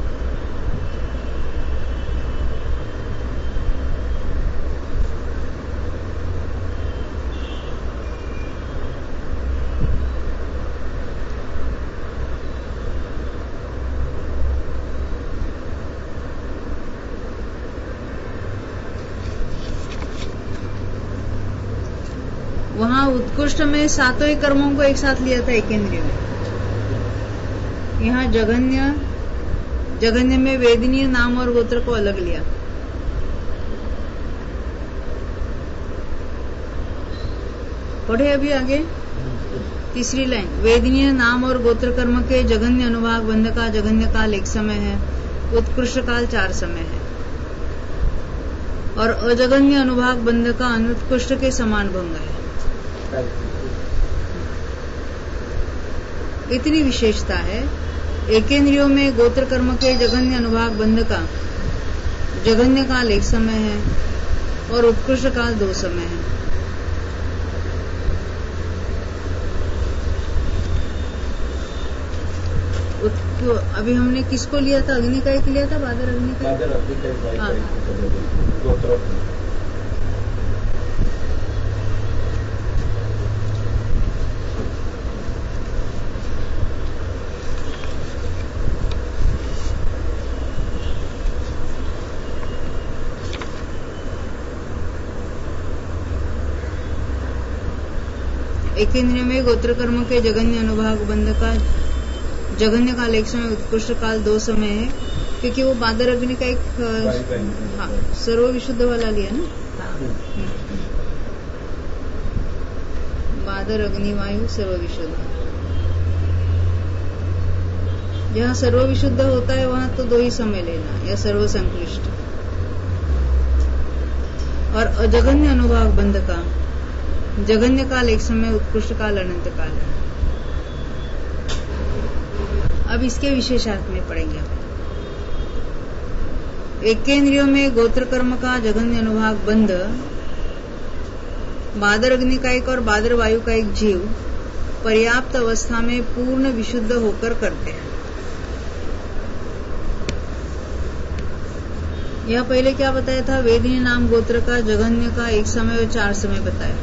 वहां उत्कृष्ट में 7 ही कर्मों को एक साथ लिया था एकेंद्रिय में। यहाँ जघन्य में वेदनीय नाम और गोत्र को अलग लिया। पढ़े अभी आगे तीसरी लाइन। वेदनीय नाम और गोत्र कर्म के जघन्य अनुभाग बंध का जघन्य काल एक समय है, उत्कृष्ट काल 4 समय है और अजघन्य अनुभाग बंध का अनुत्कृष्ट के समान भंग है। इतनी विशेषता है। एकेंद्रियों में गोत्र कर्म के जघन्य अनुभाग बंध का जघन्य काल एक समय है और उत्कृष्ट काल 2 समय है। तो अभी हमने किसको लिया था? अग्नि का एक लिया था, बादर अग्नि का। बादर अग्नि का एक हाँ। गोत्र एक इंद्रिय में गोत्र कर्म के जघन्य अनुभाग बंध का जघन्य काल एक समय, उत्कृष्ट काल 2 समय है, क्योंकि वो बादर अग्नि का एक हाँ सर्व विशुद्ध वाला लिया ना। हाँ। बादर अग्नि वायु सर्व विशुद्ध। जहाँ सर्व विशुद्ध होता है वहां तो 2 ही समय लेना, या सर्व संक्लिष्ट। और अजघन्य अनुभाग बंध का जघन्य काल एक समय, उत्कृष्ट काल अनंत काल है। अब इसके विशेषार्थ में पढ़ेंगे। एकेंद्रियों में गोत्र कर्म का जघन्य अनुभाग बंध बादर अग्नि का एक और बादर वायु का एक जीव पर्याप्त अवस्था में पूर्ण विशुद्ध होकर करते हैं। यह पहले क्या बताया था? वेदिनी नाम गोत्र का जघन्य का एक समय और 4 समय बताया,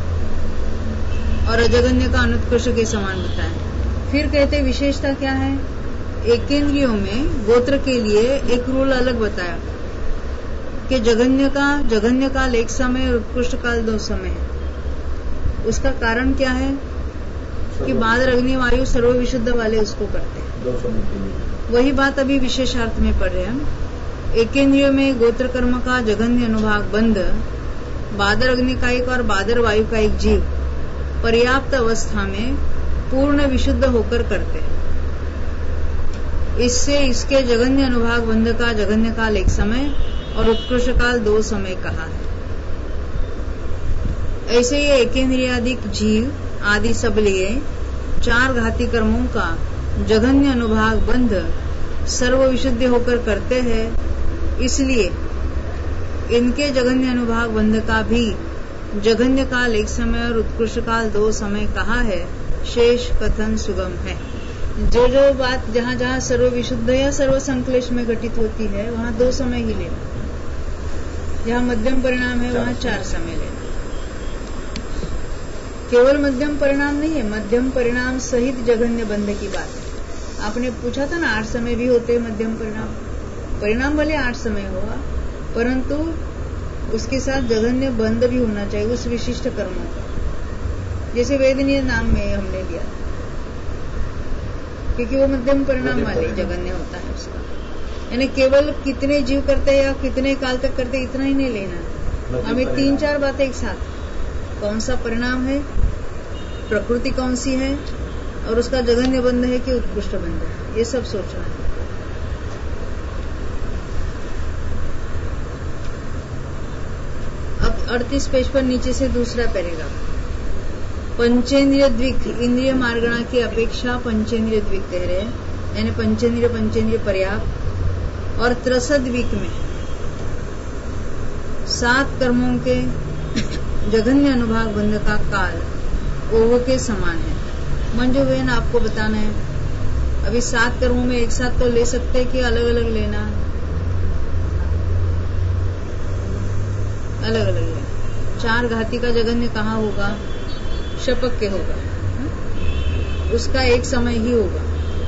और अजघन्य का अनुत्कृष्ट के समान बताया। फिर कहते विशेषता क्या है? एकेंद्रियों में गोत्र के लिए एक रूल अलग बताया कि जघन्य काल एक समय और उत्कृष्ट काल 2 समय है। उसका कारण क्या है? कि बादर अग्नि वायु सर्व विशुद्ध वाले उसको करते हैं। 2 समय के लिए वही बात अभी विशेषार्थ में पढ़ रहे हैं हम। एकेंद्रियों में गोत्र कर्म का जघन्य अनुभाग बंध बादर अग्नि का एक और बादर वायु का एक जीव पर्याप्त अवस्था में पूर्ण विशुद्ध होकर करते हैं। इससे इसके जघन्य अनुभाग बंध का जघन्य काल एक समय और उत्कृष्ट काल 2 समय कहा है। ऐसे ये एकेंद्रियादिक जीव आदि सब लिए 4 घाती कर्मों का जघन्य अनुभाग बंध सर्व विशुद्ध होकर करते हैं। इसलिए इनके जघन्य अनुभाग बंध का भी जघन्य काल एक समय और उत्कृष्ट काल 2 समय कहा है। शेष कथन सुगम है। जो जो बात जहाँ जहाँ सर्व विशुद्ध या सर्व संक्लेश में घटित होती है वहाँ 2 समय ही लेना। जहाँ मध्यम परिणाम है वहाँ 4 समय लेना। केवल मध्यम परिणाम नहीं है, मध्यम परिणाम सहित जघन्य बंध की बात है। आपने पूछा था ना 8 समय भी होते हैं मध्यम परिणाम। परिणाम भले 8 समय हुआ, परंतु उसके साथ जघन्य बंध भी होना चाहिए उस विशिष्ट कर्मों का। जैसे वेदनीय नाम में हमने लिया, क्योंकि वो मध्यम परिणाम वाले जघन्य होता है उसका। यानी केवल कितने जीव करते हैं या कितने काल तक करते इतना ही नहीं लेना, हमें 3-4 बातें एक साथ। कौन सा परिणाम है, प्रकृति कौन सी है, और उसका जघन्य बंध है कि उत्कृष्ट बंध है, ये सब सोचना है। अब 38 पेज पर नीचे से दूसरा पैराग्राफ। पंचेंद्रिय द्विक इंद्रिय मार्गणा की अपेक्षा पंचेंद्रिय द्विक कह रहे हैं, यानी पंचेंद्रिय पर्याप्त। और त्रसद्विक में 7 कर्मों के जघन्य अनुभाग बंध का काल ओह के समान है। मंजू बहन आपको बताना है, अभी 7 कर्मों में एक साथ तो ले सकते हैं कि अलग अलग लेना? अलग अलग लेना। 4 घाती का जघन्य कहाँ होगा? शपक के होगा, उसका एक समय ही होगा,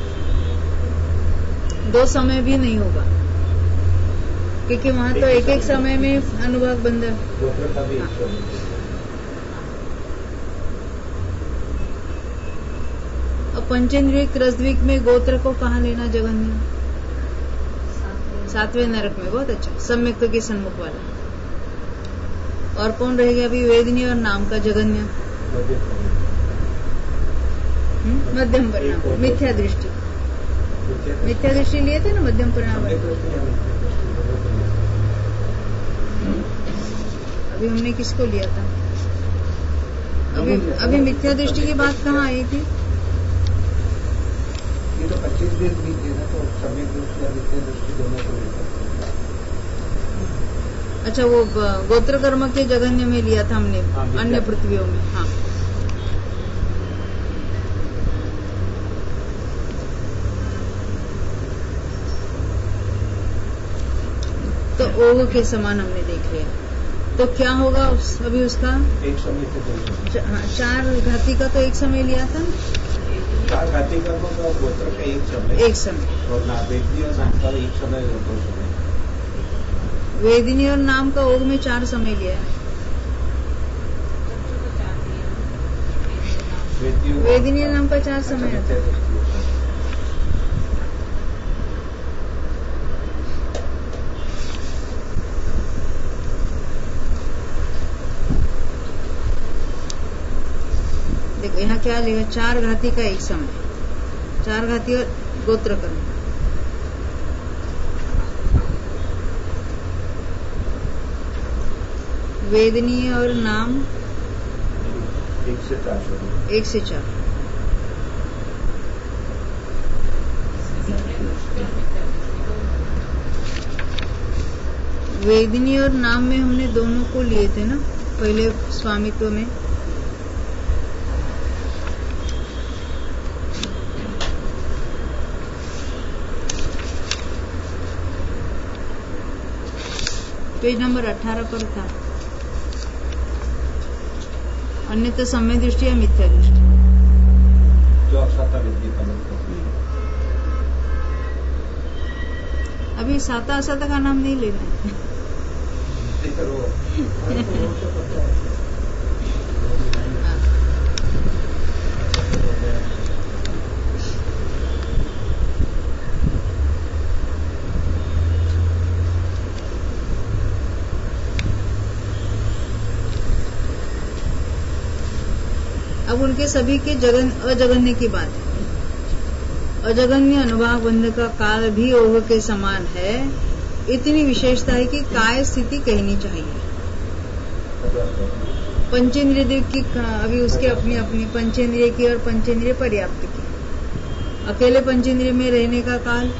2 समय भी नहीं होगा, क्योंकि वहां तो एक एक समय में अनुभाग बंध। अब पंचेंद्रिय रसद्विक में गोत्र को कहाँ लेना जघन्य? 7वें नरक में। बहुत अच्छा, सम्यक के सन्मुख वाला। और कौन रह गया अभी? वेदिनी और नाम का जघन्य मध्यम परिणाम। मिथ्या दृष्टि लिए थे ना मध्यम परिणाम। अभी हमने किसको लिया था? अभी मिथ्या दृष्टि की बात कहाँ आई थी? ये तो 25 दिन भी थे ना, तो सम्यक दृष्टि और मिथ्या दृष्टि दोनों को लेकर। अच्छा, वो गोत्र कर्म के जघन्य में लिया था हमने, अन्य पृथ्वियों में। हाँ, तो ओघ के समान हमने देख लिया। तो क्या होगा अभी उसका एक समय से हाँ, 4 घाती का तो एक समय लिया था ना। 4 घाती कर्म का गोत्र का एक समय और वेदनी और नाम का एक समय और 2 समय। वेदिनी और नाम का ओघ में 4 समय लिया है। वेदिनी नाम का 4 समय है। देखो यहाँ क्या लिखा, 4 घाती का एक समय, 4 घाती और गोत्र कर्म। वेदनी और नाम 1 से 4। 1 से 4। वेदनी और नाम में हमने दोनों को लिए थे ना पहले स्वामित्व में। पेज नंबर 18 पर था। अन्यथा समय दृष्टि या मिथ्या दृष्टि जो अक्षता विधि अभी साता असता का नाम नहीं लेना है। अब उनके सभी के अजगन्य की बात है। अजगन्य अनुभाग बंध का काल भी ओघ के समान है। इतनी विशेषता है कि काय स्थिति कहनी चाहिए। पंचेंद्रिय की अभी उसके अपनी अपनी पंचेंद्रिय की और पंचेंद्रिय पर्याप्त की। अकेले पंचेंद्रिय में रहने का काल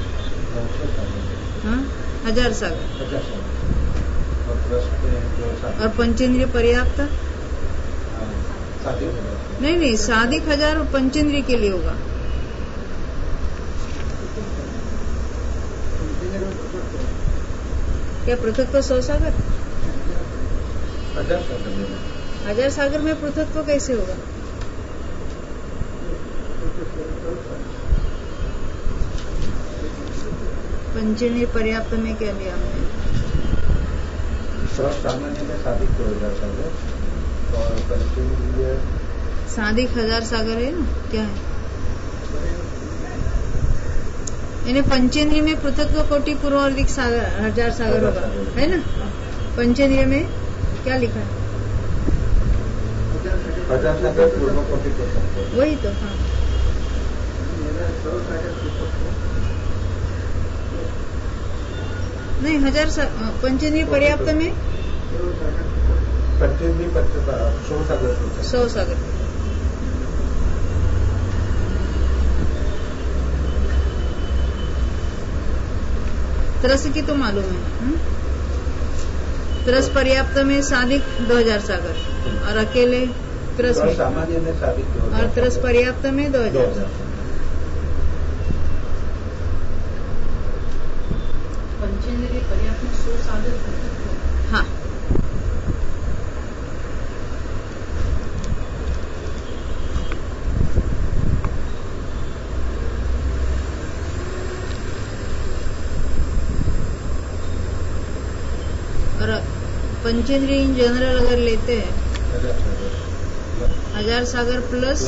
1000 सागर और पंचेंद्रिय पर्याप्त नहीं साधिक 1000 पंचेंद्रिय के लिए होगा। क्या पृथक्व 100 सागर 1000 सागर में पृथक्व कैसे होगा? पंचेंद्रिय पर्याप्त में क्या लिया हमने? सामान्य में साधिक 2000 सागर और पंचेंद्रिय साधिक 1000 सागर है ना। क्या है यानी पंचेंद्रिय में पृथक्व कोटि पूर्वार्धिक 1000 सागर होगा है ना। पंचेंद्रिय में क्या लिखा है? 1000 सागर पूर्व कोटि वही तो। हाँ नहीं 1000 पंचेंद्रिय पर्याप्त में पंचेंद्रिय 100 सागर 100 सागर। तरस की तो मालूम है। तरस पर्याप्त में साधिक 2000 सागर और अकेले तरस में सामान्य में साधिक और तरस पर्याप्त में 2000। पंचेंद्रिय पर्याप्त में 100 सागर। हाँ और पंचेंद्रिय इन जनरल अगर लेते हैं 1000 सागर प्लस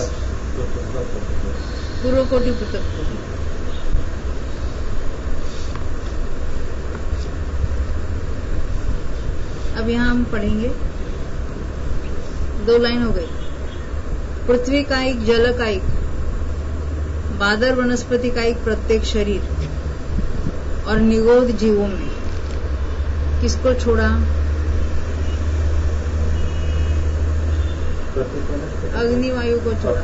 पूर्व कोटि पृथक्व। अब यहाँ हम पढ़ेंगे 2 लाइन हो गई। पृथ्वी का एक, जल का एक, बादर वनस्पति का एक प्रत्येक शरीर और निगोद जीवों में किसको छोड़ा? अग्निवायु को छोड़ा।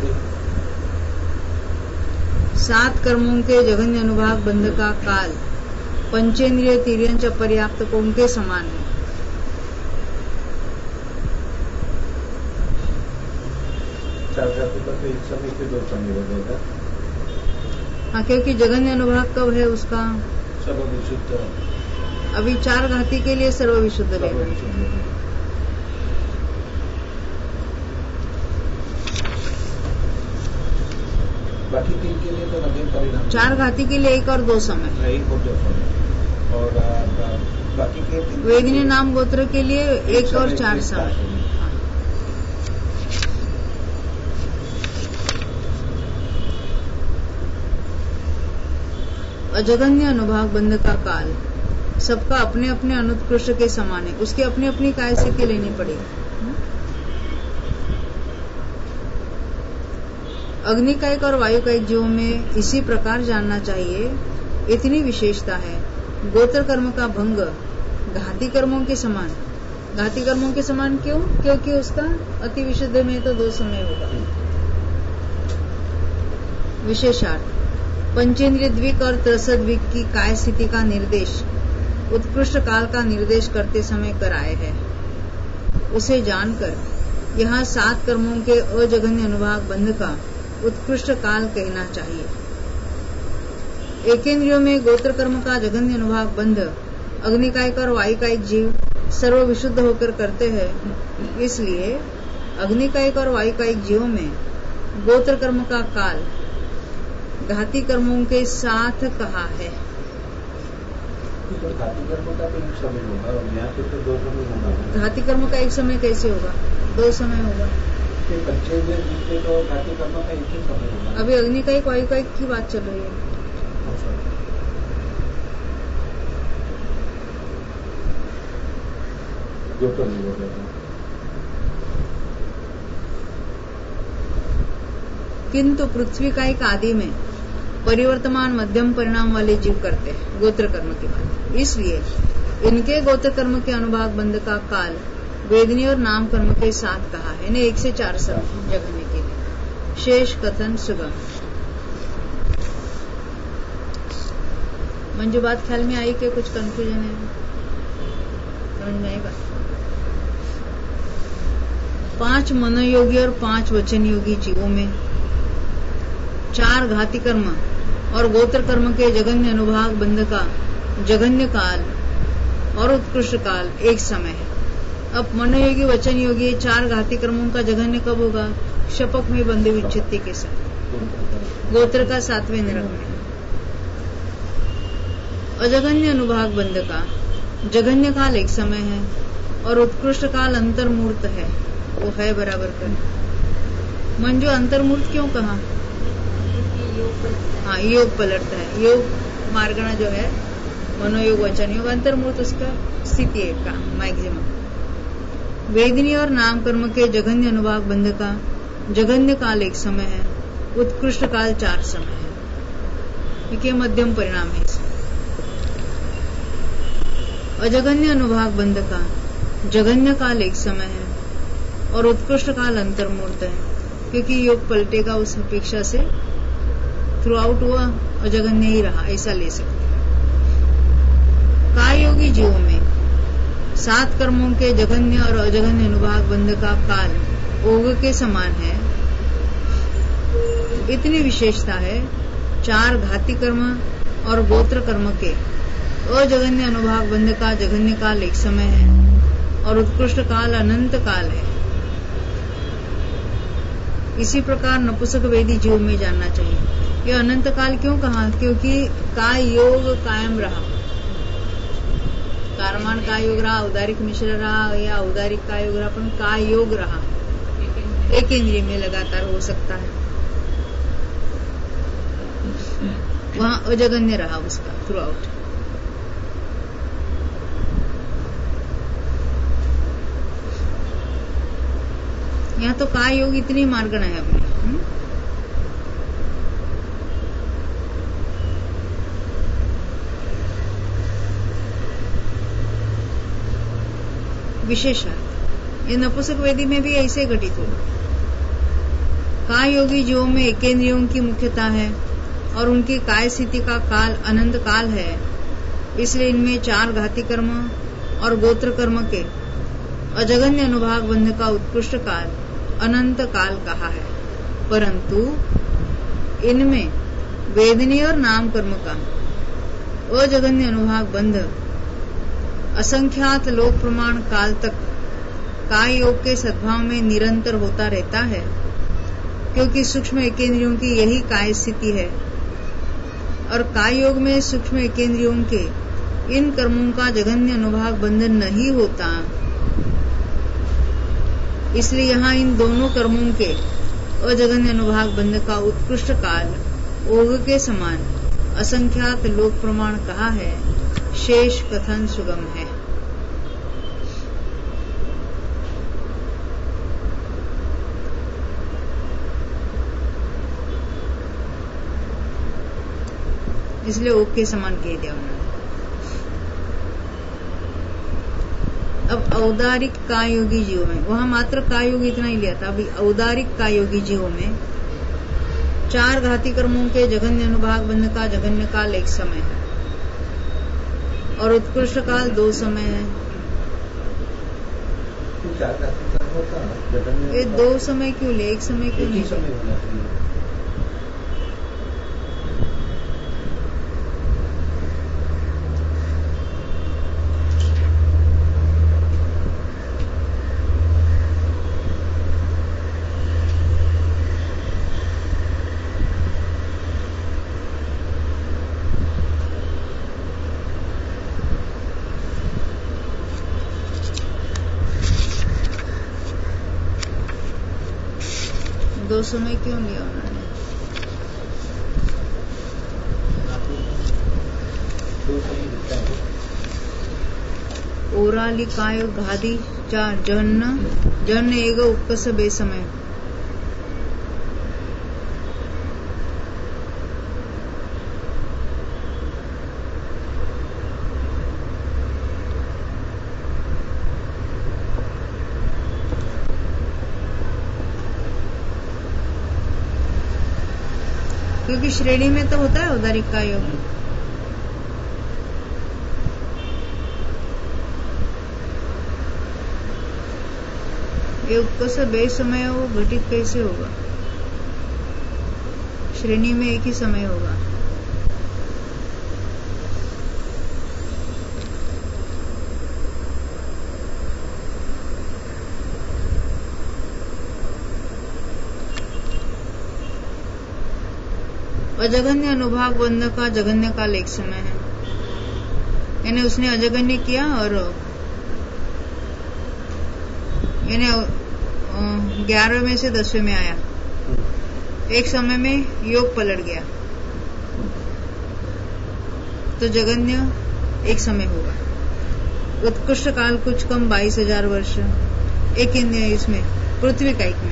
7 कर्मों के जघन्य अनुभाग बंध का काल पंचेंद्रिय तिर्यंच पर्याप्त को उनके समान है। एक समय के 2 समय हो जाएगा। हाँ क्योंकि जघन्य अनुभाग कब है उसका? सब विशुद्ध अभी 4 घाती के लिए सर्वविशुद्ध वेद। बाकी 3 के लिए तो मध्यम परिणाम। 4 घाती के लिए 1 और 2 समय। 1 और 2 समय और बाकी के वेदिनी नाम गोत्र के लिए 1 और 4 समय। अजगन्य अनुभाग बंध का काल सबका अपने अपने अनुत्कृष्ट के समान है, उसकी अपनी अपनी काय स्थिति लेनी पड़ेगी। अग्निकायिक और वायुकायिक जीवों में इसी प्रकार जानना चाहिए, इतनी विशेषता है। गोत्र कर्म का भंग घाती कर्मों के समान। घाती कर्मों के समान क्यों? क्योंकि उसका अति विशुद्ध में तो 2 समय होगा। विशेषार्थ पंचेंद्रिय द्विक और त्रसद्विक की काय स्थिति का निर्देश उत्कृष्ट काल का निर्देश करते समय कराए है। उसे जानकर यहाँ 7 कर्मों के अजगन्य अनुभाग बंध का उत्कृष्ट काल कहना चाहिए। एकेंद्रियों में गोत्र कर्म का जगन्य अनुभाग बंध अग्निकायिक और वायुकायिक जीव सर्व विशुद्ध होकर करते हैं, इसलिए अग्निकायिक और वायुकायिक जीवों में गोत्र कर्म का काल घाती कर्मों के साथ कहा है। घाती कर्म का तो 1 समय होगा और यहाँ पे तो 2 समय होगा। घाती कर्म का 1 समय कैसे होगा? 2 समय होगा। पंचेंद्रिय जीव तो घाती कर्म का 1 ही समय होगा। अभी अग्निकायिक वायुकायिक की बात चल रही है। किंतु पृथ्वी कायिक आदि में परिवर्तमान मध्यम परिणाम वाले जीव करते हैं गोत्र कर्म की बात, इसलिए इनके गोत्र कर्म के अनुभाग बंध का काल वेदनी और नाम कर्म के साथ कहा है, ने 1 से 4 समय जगने के लिए। शेष कथन सुगम। मंजू बात ख्याल में आई कि कुछ कंफ्यूजन है? समझ में आई बात? 5 मनोयोगी और 5 वचन योगी जीवों में 4 घाती कर्म और गोत्र कर्म के जगन्य अनुभाग बंध का जगन्य काल और उत्कृष्ट काल 1 समय है। अब मनोयोगी वचन योगी 4 घाती कर्मों का जगन्य कब होगा? शपक में बंध विच्छित्ति के साथ, गोत्र का 7वें नरक में। अजगन्य अनुभाग बंध का जगन्य काल 1 समय है और उत्कृष्ट काल अंतर्मूर्त है, वो है बराबर कर। मंजू अंतर्मूर्त क्यों कहा? हाँ, योग पलटता है। योग मार्गणा जो है मनोयोग वचन योग, अंतर्मूर्त उसका स्थिति है का मैक्सिमम। वेदिनी और नाम कर्म के जगन्य अनुभाग बंध का जगन्य काल 1 समय है, उत्कृष्ट काल 4 समय है, क्योंकि मध्यम परिणाम है इसमें। अजगन्य अनुभाग बंध का जगन्य काल 1 समय है और उत्कृष्ट काल अंतर्मूर्त है, क्योंकि योग पलटेगा उस अपेक्षा से थ्रू आउट हुआ अजगन्य ही रहा, ऐसा ले सकते। काय योगी जीवों में 7 कर्मों के जगन्य और अजगन्य अनुभाग बंध का काल ओग के समान है, इतनी विशेषता है। 4 घाती कर्म और गोत्र कर्म के अजगन्य अनुभाग बंध का जगन्य काल 1 समय है और उत्कृष्ट काल अनंत काल है। इसी प्रकार नपुंसक वेदी जीव में जानना चाहिए। यह अनंत काल क्यों कहा? क्योंकि काय योग कायम रहा, कारमान काय योग रहा, औदारिक मिश्र रहा या औदारिक काय योग रहा, पण काय योग रहा, एक इंद्रिय में लगातार हो सकता है, वहां अजगन्य रहा उसका थ्रू आउट। यहाँ तो काय योग इतनी मार्गण है अपनी। विशेषार्थ ये नपुंसक वेदी में भी ऐसे घटित हुआ। काय योगी जीवों में एकेंद्रियों की मुख्यता है और उनकी काय स्थिति का काल अनंत काल है, इसलिए इनमें 4 घाती कर्म और गोत्र कर्म के अजगन्य अनुभाग बंध का उत्कृष्ट काल अनंत काल कहा है, परंतु इनमें वेदनी और नाम कर्म का अजगन्य अनुभाग बंध असंख्यात लोक प्रमाण काल तक काय योग के सद्भाव में निरंतर होता रहता है, क्योंकि सूक्ष्म एकेंद्रियों की यही काय स्थिति है और काय योग में सूक्ष्म एकेंद्रियों के इन कर्मों का जघन्य अनुभाग बंधन नहीं होता। इसलिए यहाँ इन दोनों कर्मों के अजघन्य अनुभाग बंधन का उत्कृष्ट काल ओग के समान असंख्यात लोक प्रमाण कहा है। शेष कथन सुगम है। इसलिए ओग के समान कह दिया उन्होंने। अब औदारिक कायोगी जीवों में, वहां मात्र कायोगी इतना ही लिया था। अभी औदारिक कायोगी जीवों में 4 घाती कर्मों के जघन्य अनुभाग बंध का जघन्य काल एक समय है और उत्कृष्ट काल 2 समय है। ये 2 समय क्यों ले, एक समय क्यों नहीं? 2 समय क्यों लिया उन्होंने? ओराली काय घादी 4 जन एग उपकस बेसमय। क्योंकि श्रेणी में तो होता है औदारिक का योग। ये उपकस बेसमय है, वो घटित कैसे होगा? श्रेणी में एक ही समय होगा। अजघन्य अनुभाग बंध का जघन्य काल एक समय है, यानी उसने अजघन्य किया और यानी 11वें में से 10वें में आया, एक समय में योग पलट गया, तो जघन्य एक समय होगा। उत्कृष्ट काल कुछ कम 22,000 वर्ष, एक इसमें पृथ्वी का एक में।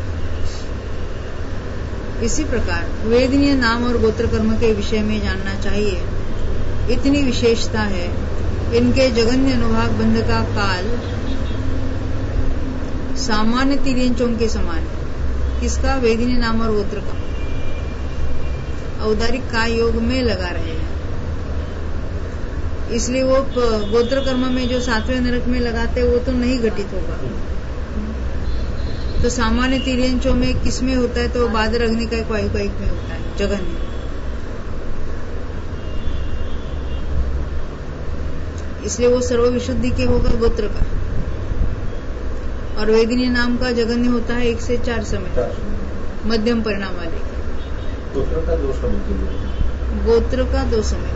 इसी प्रकार वेदनीय नाम और गोत्र कर्म के विषय में जानना चाहिए। इतनी विशेषता है इनके जघन्य अनुभाग बंध का काल सामान्य तिर्यंचों के समान है। किसका? वेदनीय नाम और गोत्र का। औदारिक का योग में लगा रहे हैं, इसलिए वो गोत्र कर्म में जो 7वें नरक में लगाते वो तो नहीं घटित होगा। तो सामान्य तिर्यंचों में किसमें होता है? तो बादर अग्नि का एक वायु का एक में होता है जघन्य। इसलिए वो सर्व विशुद्धि के होगा गोत्र का। और वेदिनी नाम का जघन्य होता है 1 से 4 समय, मध्यम परिणाम वाले। गोत्र का 2 समय, गोत्र का 2 समय।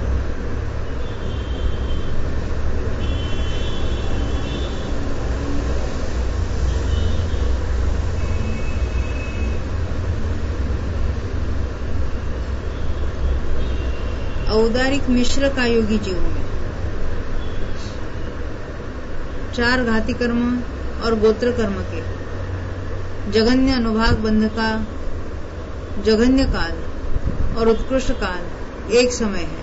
औदारिक मिश्र का योगी जीवों में 4 घाती कर्म और गोत्र कर्म के जघन्य अनुभाग बंध का जघन्य काल और उत्कृष्ट काल एक समय है।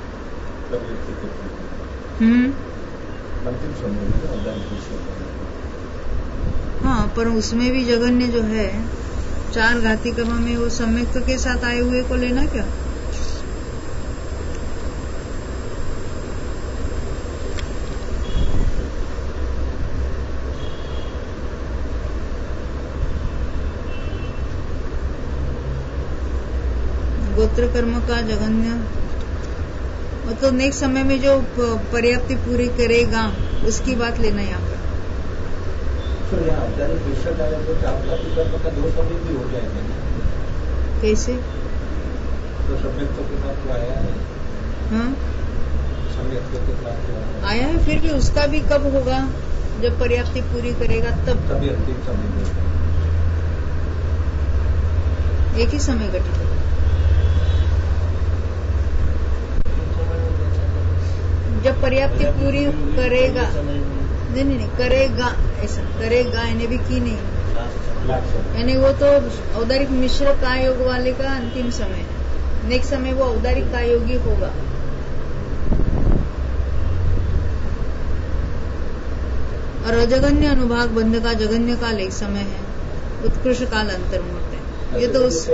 हाँ, पर उसमें भी जघन्य जो है 4 घाती कर्म में वो सम्यक्त के साथ आए हुए को लेना क्या? गोत्र कर्म का जघन्य मतलब नेक्स्ट समय में जो पर्याप्ति पूरी करेगा उसकी बात लेना यहाँ पर। तो यहाँ औपचारिक मिश्र डाले तो 4 घाती कर्म का 2 समय भी हो जाएगा ना? कैसे? तो सम्यक्त्व के साथ तो आया है। हाँ सम्यक्त्व के साथ तो आया है, फिर भी उसका भी कब होगा? जब पर्याप्ति पूरी करेगा तभी अंतिम समय में एक ही समय घटित होगा। जब पर्याप्ति पूरी करेगा, नहीं करेगा, ऐसा करेगा यानी भी की नहीं, यानी वो तो औदारिक मिश्र का योग वाले का अंतिम समय है। नेक्स्ट समय वो औदारिक का योगी होगा। और अजगन्य अनुभाग बंध का जगन्य काल एक समय है, उत्कृष्ट काल अंतर मुहूर्त है। ये तो उस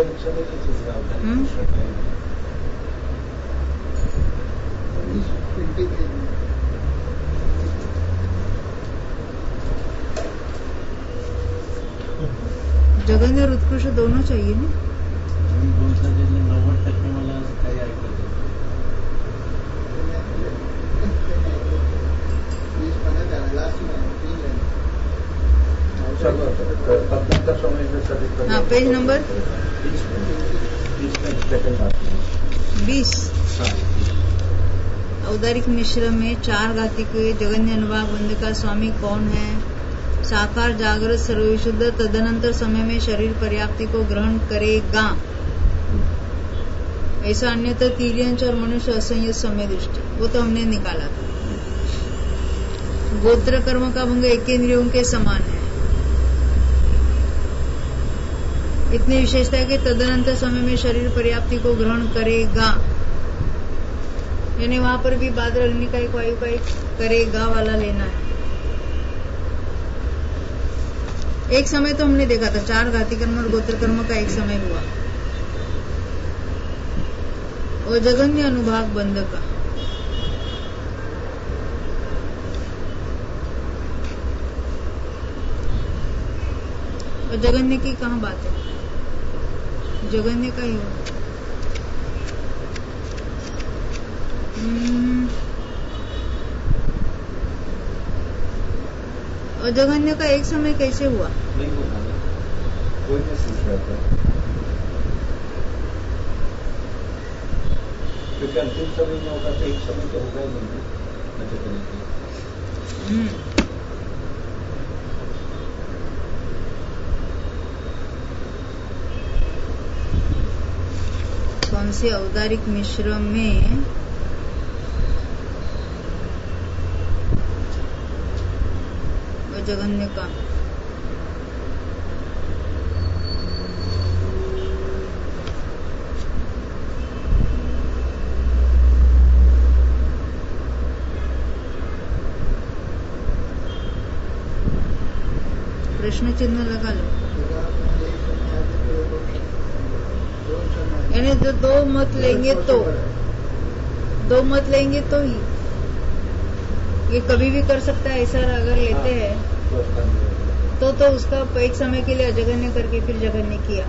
जगन्य और उत्कृष्ट दोनों चाहिए ना। 90% मला काही ऐकलं हाँ, पेज नंबर 20। औदारिक मिश्र में 4 घाती के जगन्य अनुभाग बंध का स्वामी कौन है? साकार जागृत सर्वविशुद्ध, तदनंतर समय में शरीर पर्याप्ति को ग्रहण करेगा। ऐसा अन्यथा तिर्यंच और मनुष्य असंयत समय दृष्टि, वो तो हमने निकाला था। गोत्र कर्म का भंग एकेंद्रियों के समान है। इतनी विशेषता है कि तदनंतर समय में शरीर पर्याप्ति को ग्रहण करेगा, यानी वहां पर भी बादल अग्नि का एक वायु का एक करेगा वाला लेना है। एक समय तो हमने देखा था 4 घाती कर्म और गोत्र कर्म का एक समय हुआ, और जगन्य अनुभाग बंध का। और जगन्य की कहाँ बात है? जगन्य का ही हो। और जगन्य का एक समय कैसे हुआ? नहीं होगा ना, कोई नहीं सीख रहा था, क्योंकि अंतिम समय में होगा तो एक समय तो होगा ही नहीं मजे करने के। कौन से औदारिक मिश्र में जगन्य का प्रश्न चिन्ह लगा लो। यानी जो दो मत लेंगे तो ही ये कभी भी कर सकता है, ऐसा अगर लेते हैं तो उसका एक समय के लिए अजगन्य करके फिर जगन्य किया।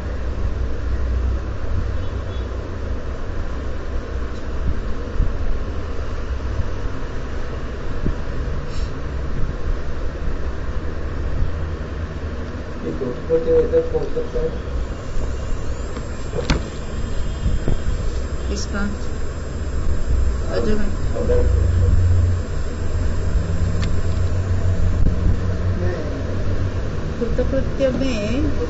इसका अजगन्य कृतकृत्य में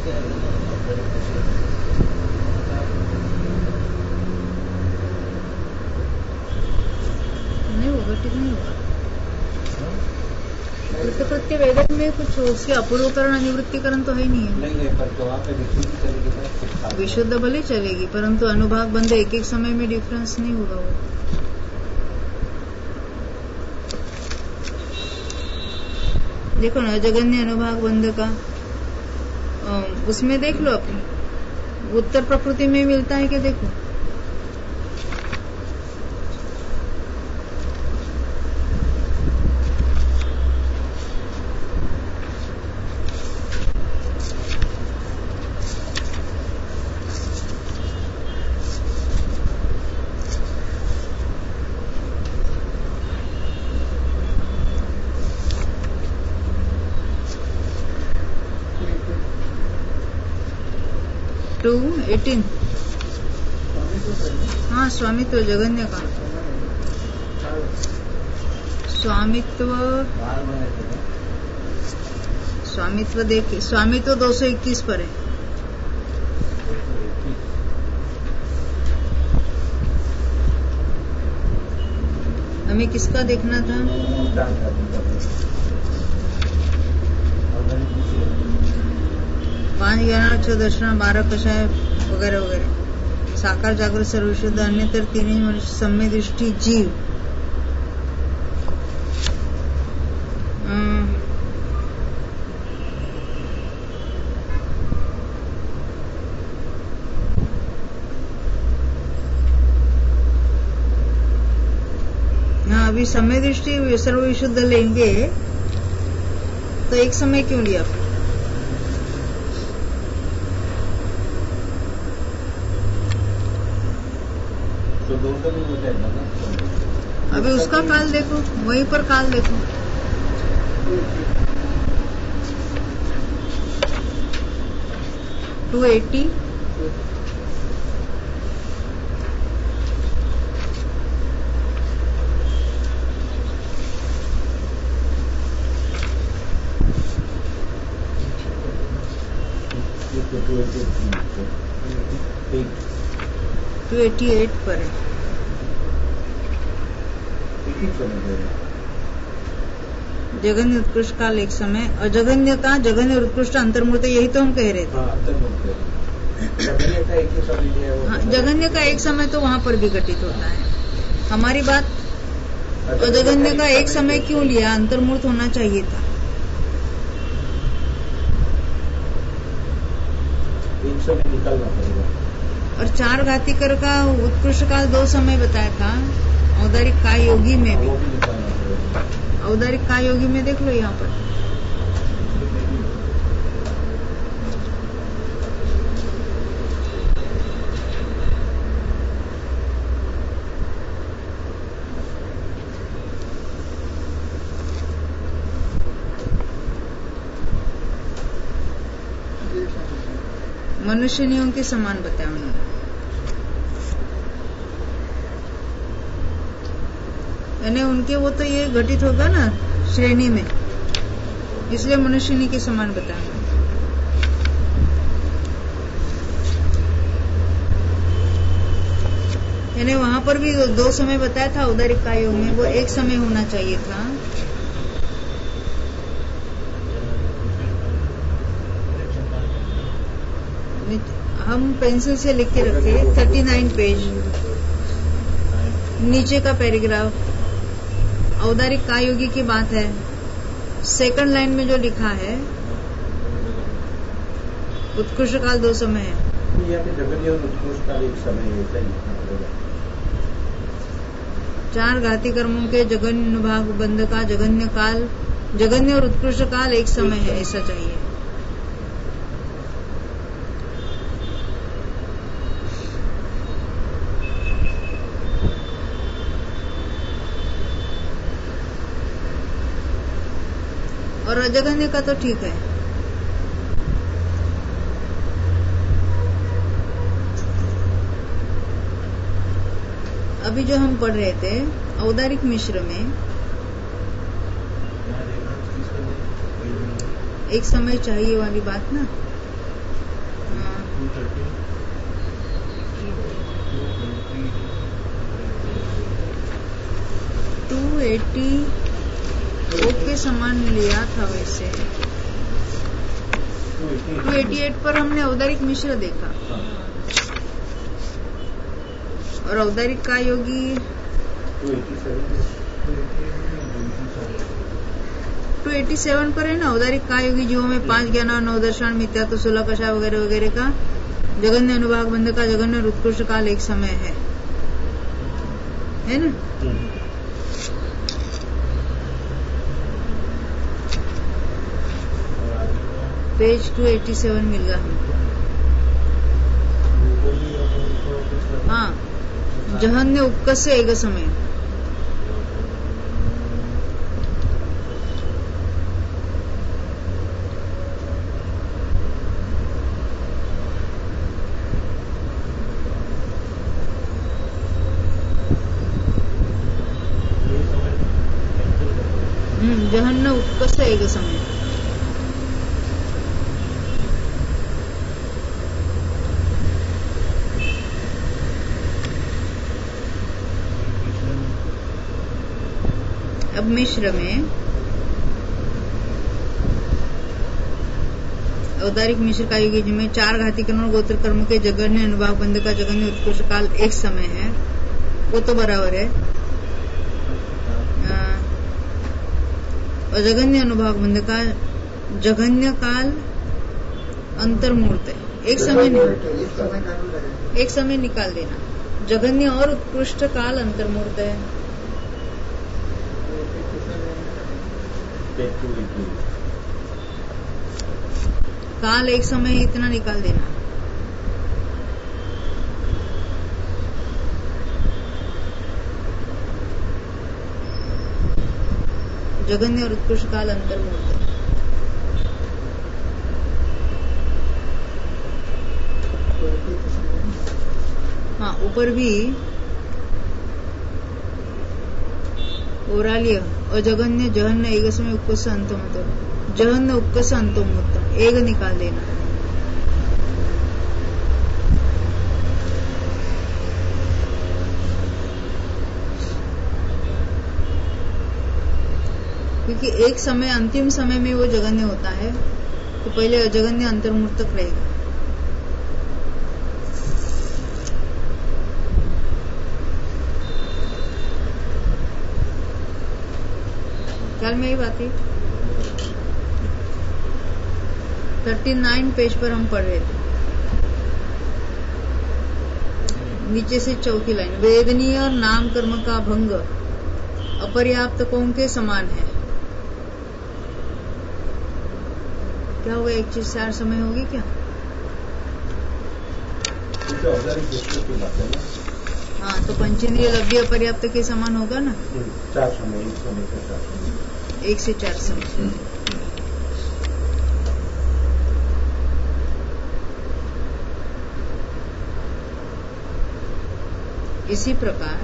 नहीं होगा, ठीक नहीं होगा। कृतकृत्य वेदक में कुछ उसके अपूर्वकरण अनिवृत्तिकरण तो है ही नहीं है। नहीं, पर तो वहाँ पे विशुद्ध चलेगी, विशुद्ध भले चलेगी, परंतु अनुभाग बंध एक एक समय में डिफरेंस नहीं होगा वो। देखो ना, जगन्य अनुभाग बंध का उसमें देख लो, अपनी उत्तर प्रकृति में मिलता है कि देखो 2:18 हाँ स्वामित्व जगन्य का स्वामित्व देखिए स्वामित्व 221 पर है। हमें किसका देखना था? 5, 11, 6 दर्शन 12 कषाय वगैरह वगैरह। साकार जागृत सर्वशुद्ध अन्यतर तीन ही मनुष्य सम्य दृष्टि जीव। अभी समय दृष्टि सर्व विशुद्ध लेंगे तो एक समय क्यों लिया? तो 2 समय हो जाएगा ना। अभी उसका काल देखो, वहीं पर काल देखो। टू 80 288 पर है। जगन्य उत्कृष्ट काल एक समय और जगन्य का जगन्य और उत्कृष्ट अंतर्मूर्त, यही तो हम कह रहे थे। जगन्य का एक समय तो वहाँ पर भी घटित होता है। हमारी बात और जगन्य का एक समय क्यों लिया? अंतर्मूर्त होना चाहिए था। एक समय निकलना पड़ेगा। और 4 घातिकर का उत्कृष्ट काल 2 समय बताया था। औदारिक काय योगी में भी, औदारिक काय योगी में देख लो यहाँ पर। मनुष्य नियम के समान बताया उन्होंने। यानी उनके वो तो ये घटित होगा ना श्रेणी में, इसलिए मनुष्य के समान बताया। यानी वहां पर भी 2 समय बताया था औदारिक काय योग में, वो एक समय होना चाहिए था। हम पेंसिल से लिख के रखे 39 पेज नीचे का पैराग्राफ औदारिक काय योगी की बात है। सेकंड लाइन में जो लिखा है उत्कृष्ट काल 2 समय है। यहाँ पे जगन्य और उत्कृष्ट काल एक समय है, ऐसा लिखना पड़ेगा। 4 घाती कर्मों के जगन्य अनुभाग बंध का जगन्य काल, जगन्य और उत्कृष्ट काल एक समय है, ऐसा चाहिए। और अजगन्य का तो ठीक है। अभी जो हम पढ़ रहे थे औदारिक मिश्र में एक समय चाहिए वाली बात ना, 280 ओके समान लिया था। वैसे 288 पर हमने औदारिक मिश्र देखा और औदारिक काय योगी 287 पर है ना। औदारिक काय योगी जीवों में 5 ज्ञान और 9 दर्शन मिथ्यात्व 16 कषाय वगैरह वगैरह का जगन्य अनुभाग बंध का जगन्य और उत्कृष्ट काल एक समय है ना। पेज 287 मिल गया हमको। हाँ, जहन्य उपकस से एक समय। जहन्न उत्कर्ष एक समय। अब मिश्र में औदारिक मिश्र का युग जिनमें 4 घाती कर्म और गोत्र कर्म के जघन्य अनुभाग बंध का जघन्य उत्कृष्ट काल एक समय है, वो तो बराबर है। और जघन्य अनुभाग बंध का जघन्य काल अंतर्मूर्त है। एक समय निकाल देना। जघन्य और उत्कृष्ट काल अंतर्मूर्त है। काल एक समय इतना निकाल देना। जघन्य और उत्कृष्ट काल अंतर्मूर्त है। हाँ, ऊपर भी ओरालिय और जघन्य जहन्य एक समय उत्कर्ष अंतोमुत्तम, जहन्य उत्कर्ष अंतोमुत्तम एक निकाल देना। क्योंकि एक समय अंतिम समय में वो जघन्य होता है, तो पहले अजघन्य अंतर्मूर्तक रहेगा। कल में ही बात है 39 पेज पर हम पढ़ रहे थे, नीचे से चौथी लाइन। वेदनीय और नाम कर्म का भंग अपर्याप्तकों के समान है। क्या होगा? 1 चीज 4 समय होगी क्या? हाँ, तो पंचेंद्रिय लब्धि अपर्याप्त के समान होगा ना। 4 समय, 1 समय से 4 समय, 1 से 4 समय। इसी प्रकार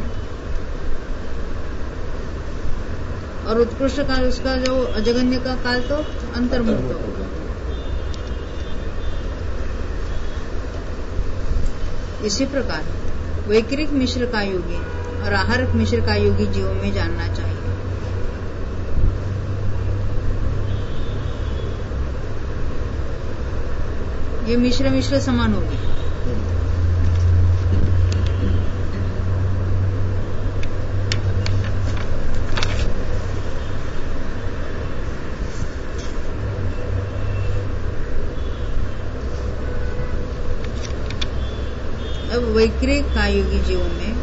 और उत्कृष्ट काल उसका जो अजगन्य का काल तो अंतर्मुक्त होगा। इसी प्रकार वैक्रिक मिश्र का योगी और आहारक मिश्र का योगी जीवों में जानना चाहिए। ये मिश्र समान होगी। अब वैक्रिक का योगी जीवों में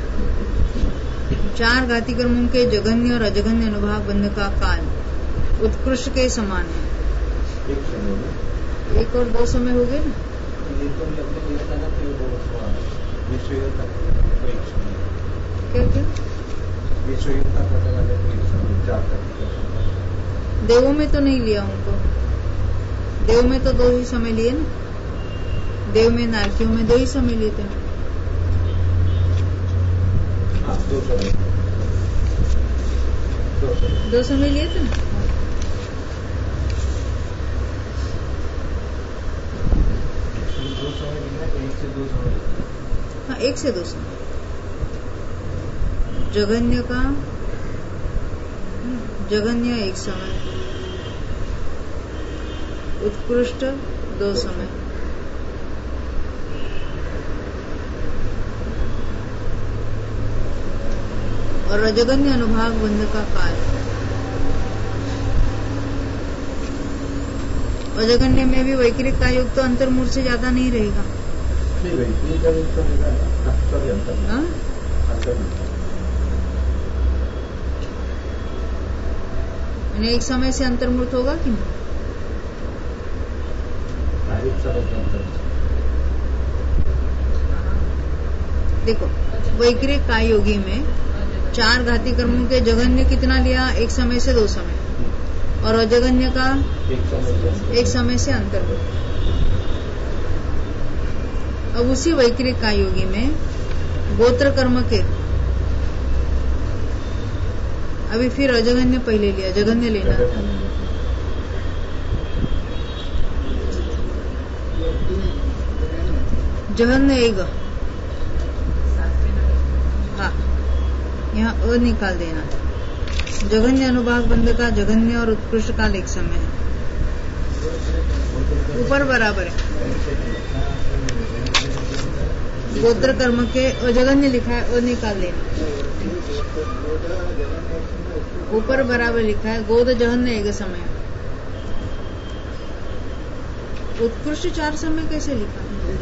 4 घाती कर्मों के जघन्य और अजघन्य अनुभाग बंध का काल उत्कृष्ट के समान है। 1 और 2 समय हो गए ना। देवों में तो नहीं लिया उनको, देव में तो 2 ही समय लिए ना। देव में नारकियों में 2 ही समय लेते हैं। 2 समय लिए थे ना। हाँ, 1 से 2 समय। जघन्य 1 समय, उत्कृष्ट 2 समय। और अजगन्य अनुभाग बंध का काल। अजगन्य में भी वैक्रिक का योग तो अंतर्मूर्त से ज्यादा नहीं रहेगा। यानी 1 समय से अंतर्मूर्त होगा कि नहीं? देखो, वैक्रिक का योगी में 4 घाती कर्मों के जघन्य कितना लिया? 1 समय से 2 समय, और अजगन्य का 1 समय से अंतर्गत। अब उसी वैक्रिक का योगी में गोत्र कर्म के अभी फिर अजगन्य पहले लिया, जगन्य लेना। जघन्य एक, हाँ यहाँ अ निकाल देना। जघन्य अनुभाग बंध का जघन्य और उत्कृष्ट काल एक समय है। ऊपर बराबर है। गोत्र कर्म के अजगन्य लिखा है, अ निकाल देना। ऊपर बराबर लिखा है गोद जघन्य एक समय। उत्कृष्ट 4 समय कैसे लिखा?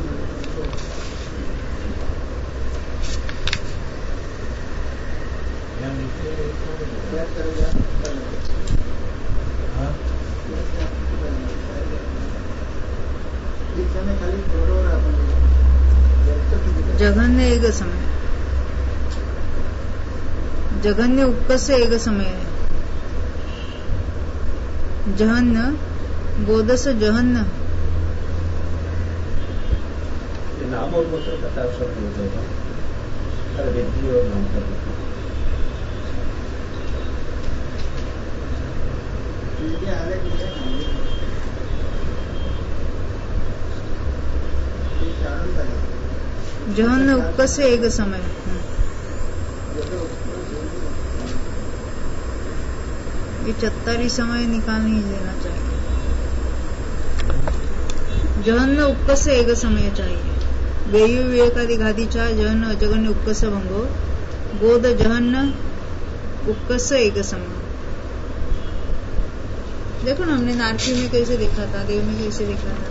जघन्य एक समय, जघन्य उत्कर्ष एक समय है। जहन्य गोदस जहन्य नाम और गोत्र का तार शब्द हो जाएगा, हर व्यक्ति और नाम का जहन्य उत्कर्ष एक समय। ये 44 समय निकाल नहीं देना चाहिए। जहन्य उत्कर्ष एक समय चाहिए। वेयु विवेकादि चा जहन्य अजगन्य उत्कर्ष भंगो गोद जहन्य उत्कर्ष एक समय। देखो ना, हमने नारकी में कैसे देखा था, देव में कैसे देखा था।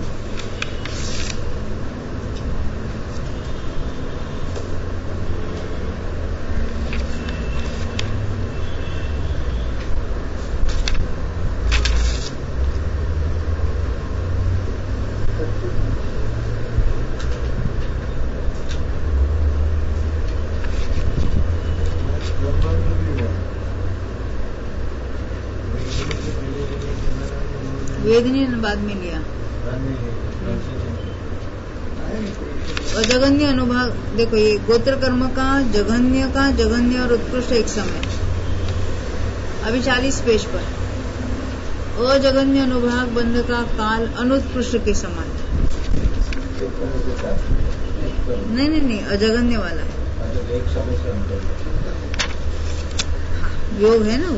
वेदनी ने बाद में लिया। अजगन्य अनुभाग, देखो ये गोत्र कर्म का जघन्य और उत्कृष्ट एक समय। अभी 40 पेज पर अजगन्य अनुभाग बंध का काल अनुत्कृष्ट के समान। नहीं, अजगन्य वाला है। हाँ, योग है ना वो।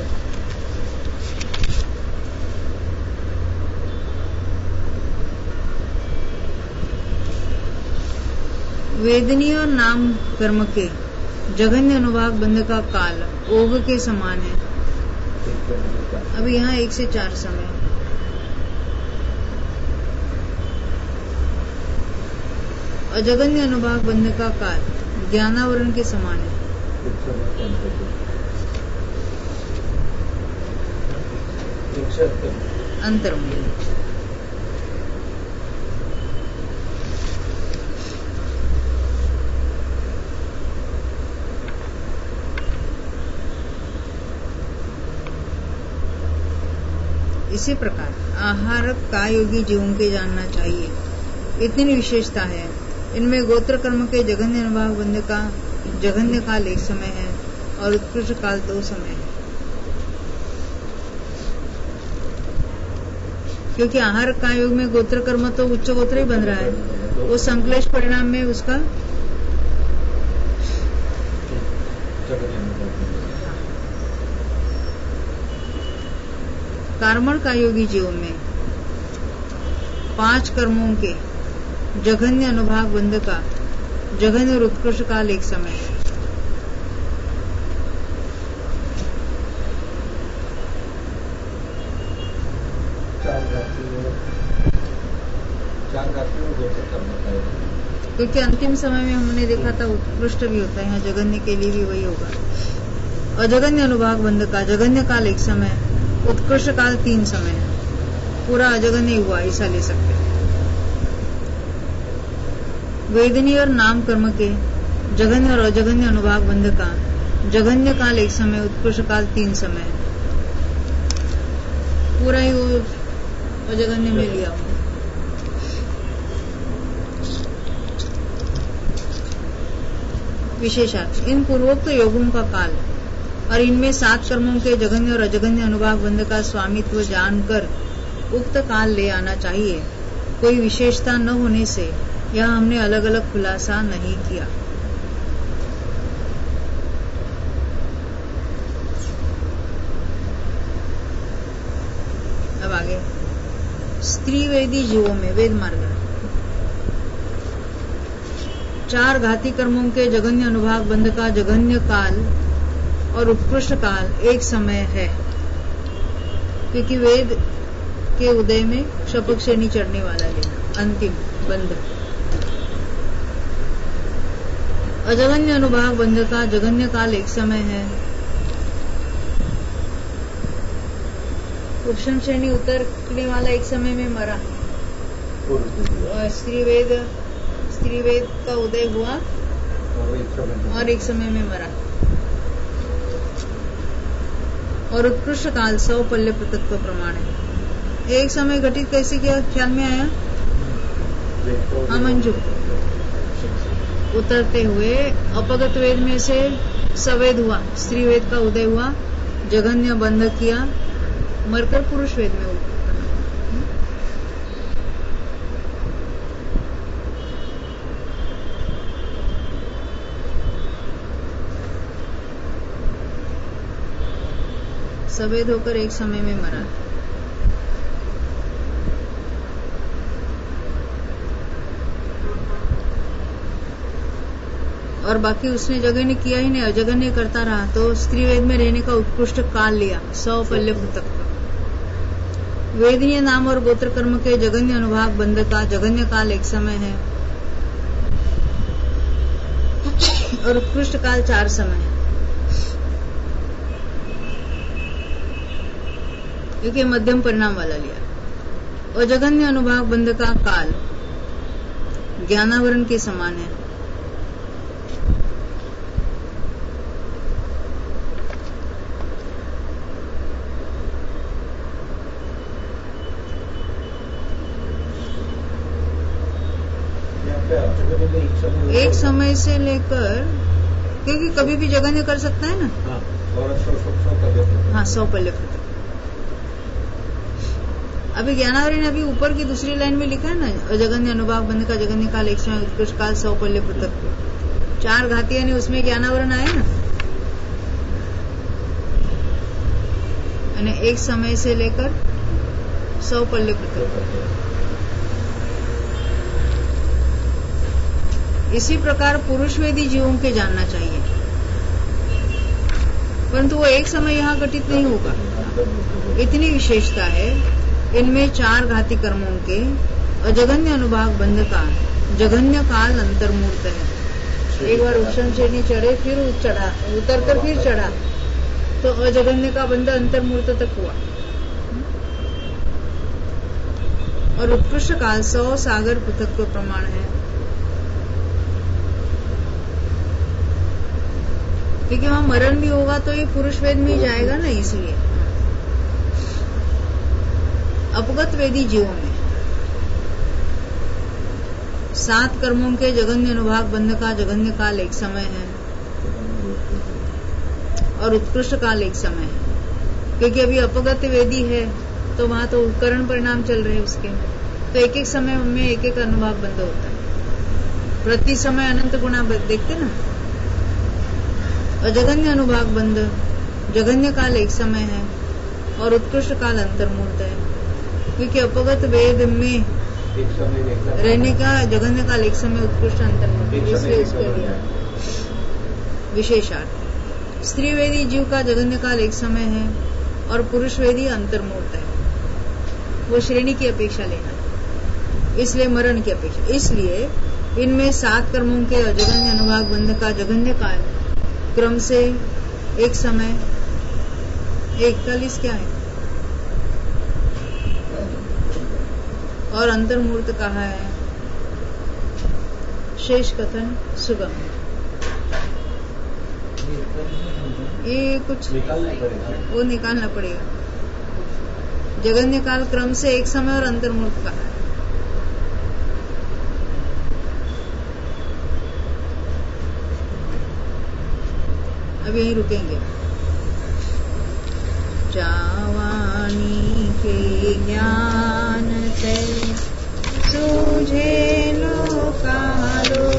वेदनीय और नाम कर्म के जघन्य अनुभाग बंध का काल ओघ के समान है। अभी यहाँ 1 से 4 समय। अजगन्य अनुभाग बंध का काल ज्ञानावरण के समान है। अंतर में इसी प्रकार आहारक का योगी जीवों के जानना चाहिए। इतनी विशेषता है। इनमें गोत्र कर्म के जघन्य अनुभाग बंध का जघन्य काल एक समय है और उत्कृष्ट काल 2 समय है। क्योंकि आहार का योग में गोत्र कर्म तो उच्च गोत्र ही बन रहा है, वो संक्लेश परिणाम में उसका कर्मण का योगी जीव में 5 कर्मों के जघन्य अनुभाग बंध का जघन्य और उत्कृष्ट काल एक समय है। क्योंकि अंतिम समय में हमने देखा था उत्कृष्ट भी होता है, यहाँ जघन्य के लिए भी वही होगा। अजगन्य अनुभाग बंध का जघन्य काल एक समय, उत्कृष्ट काल 3 समय है। पूरा अजगन्य हुआ ऐसा ले सकते हैं। वेदनीय और नाम कर्म के जघन्य और अजगन्य अनुभाग बंध का जघन्य काल एक समय, उत्कृष्ट काल 3 समय है। पूरा ही वो अजगन्य में लिया हुआ। विशेषार्थ इन पूर्वोक्त योगों का काल और इनमें 7 कर्मों के जघन्य और अजघन्य अनुभाग बंध का स्वामित्व जानकर उक्त काल ले आना चाहिए। कोई विशेषता न होने से यह हमने अलग अलग खुलासा नहीं किया। अब आगे स्त्री वेदी जीवों में वेद मार्ग 4 घाती कर्मों के जघन्य अनुभाग बंध का जघन्य काल और उत्कृष्ट काल एक समय है, क्योंकि वेद के उदय में शपक श्रेणी चढ़ने वाला लेना अंतिम बंध। अजघन्य अनुभाग बंध का जघन्य काल एक समय है। उपशम श्रेणी उतरने वाला एक समय में मरा। स्त्री वेद का उदय हुआ और एक समय में मरा। और उत्कृष्ट काल 100 पल्ले पृथक्त्व प्रमाण है। एक समय घटित कैसे किया ख्याल में आया? हाँ मंजू, उतरते हुए अपगत वेद में से सवेद हुआ, स्त्री वेद का उदय हुआ, जघन्य बंध किया, मरकर पुरुष वेद में उठा। सवेद होकर एक समय में मरा। और बाकी उसने जघन्य किया ही नहीं, अजघन्य करता रहा, तो स्त्री वेद में रहने का उत्कृष्ट काल लिया 100 पल्ले पृथक्त्व। वेदनीय नाम और गोत्र कर्म के जघन्य अनुभाग बंध का जघन्य काल एक समय है और उत्कृष्ट काल 4 समय है, क्योंकि मध्यम परिणाम वाला लिया। और जघन्य अनुभाग बंध का काल ज्ञानावरण के समान है। एक समय से लेकर, क्योंकि कभी भी जघन्य कर सकता है ना। हाँ 100 पल्ले पृथक। अभी ज्ञानावरण अभी ऊपर की दूसरी लाइन में लिखा है ना, जघन्य अनुभाग बंध का जघन्य काल एक समय उत्कृष्ट काल 100 पल्ले पृथक। 4 घाती यानी उसमें ज्ञानावरण आया ना, यानी एक समय से लेकर 100 पल्ले पृथक। इसी प्रकार पुरुष वेदी जीवों के जानना चाहिए, परंतु वो एक समय यहाँ घटित नहीं होगा। इतनी विशेषता है इनमें 4 घाती कर्मों के अजघन्य अनुभाग बंध का जघन्य काल अंतर्मूर्त है। एक बार उपशम श्रेणी चढ़े, फिर चढ़ा, उतरकर फिर चढ़ा, तो अजघन्य का बंध अंतर्मूर्त तक हुआ। और उत्कृष्ट काल 100 सागर पृथक्त्व प्रमाण है, क्योंकि वहां मरण भी होगा तो ये पुरुष वेद में ही जाएगा ना, इसलिए। अपगत वेदी जीवों में 7 कर्मों के जघन्य अनुभाग बंध का जघन्य काल एक समय है और उत्कृष्ट काल एक समय है, क्योंकि अभी अपगत वेदी है तो वहां तो उपकरण परिणाम चल रहे हैं उसके, तो एक एक समय में एक एक अनुभाग बंध होता है। प्रति समय अनंत गुणा देखते ना। अजघन्य अनुभाग बंध जघन्य काल एक समय है और उत्कृष्ट काल अंतर्मूर्त है, क्योंकि अपगत वेद में रहने का जघन्य काल एक समय उत्कृष्ट अंतर्मूर्त, इसलिए उसको लिया विशेषार्थ। स्त्री वेदी जीव का जघन्य काल एक समय है और पुरुष वेदी अंतर्मूर्त है, वो श्रेणी की अपेक्षा लेना, इसलिए मरण की अपेक्षा। इसलिए इनमें 7 कर्मों के अजघन्य अनुभाग बंध का जघन्य काल क्रम से एक समय 41 क्या है और अंतर्मूर्त कहा है। शेष कथन सुगम है। ये कुछ वो निकालना पड़ेगा। जघन्य काल क्रम से एक समय और अंतर्मूर्त कहा है। अब यहीं रुकेंगे। जावानी के ज्ञान ते सूझे लोकालो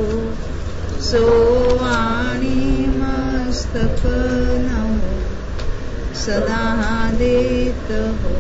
सोवाणी मस्तक नमो सदा देत हो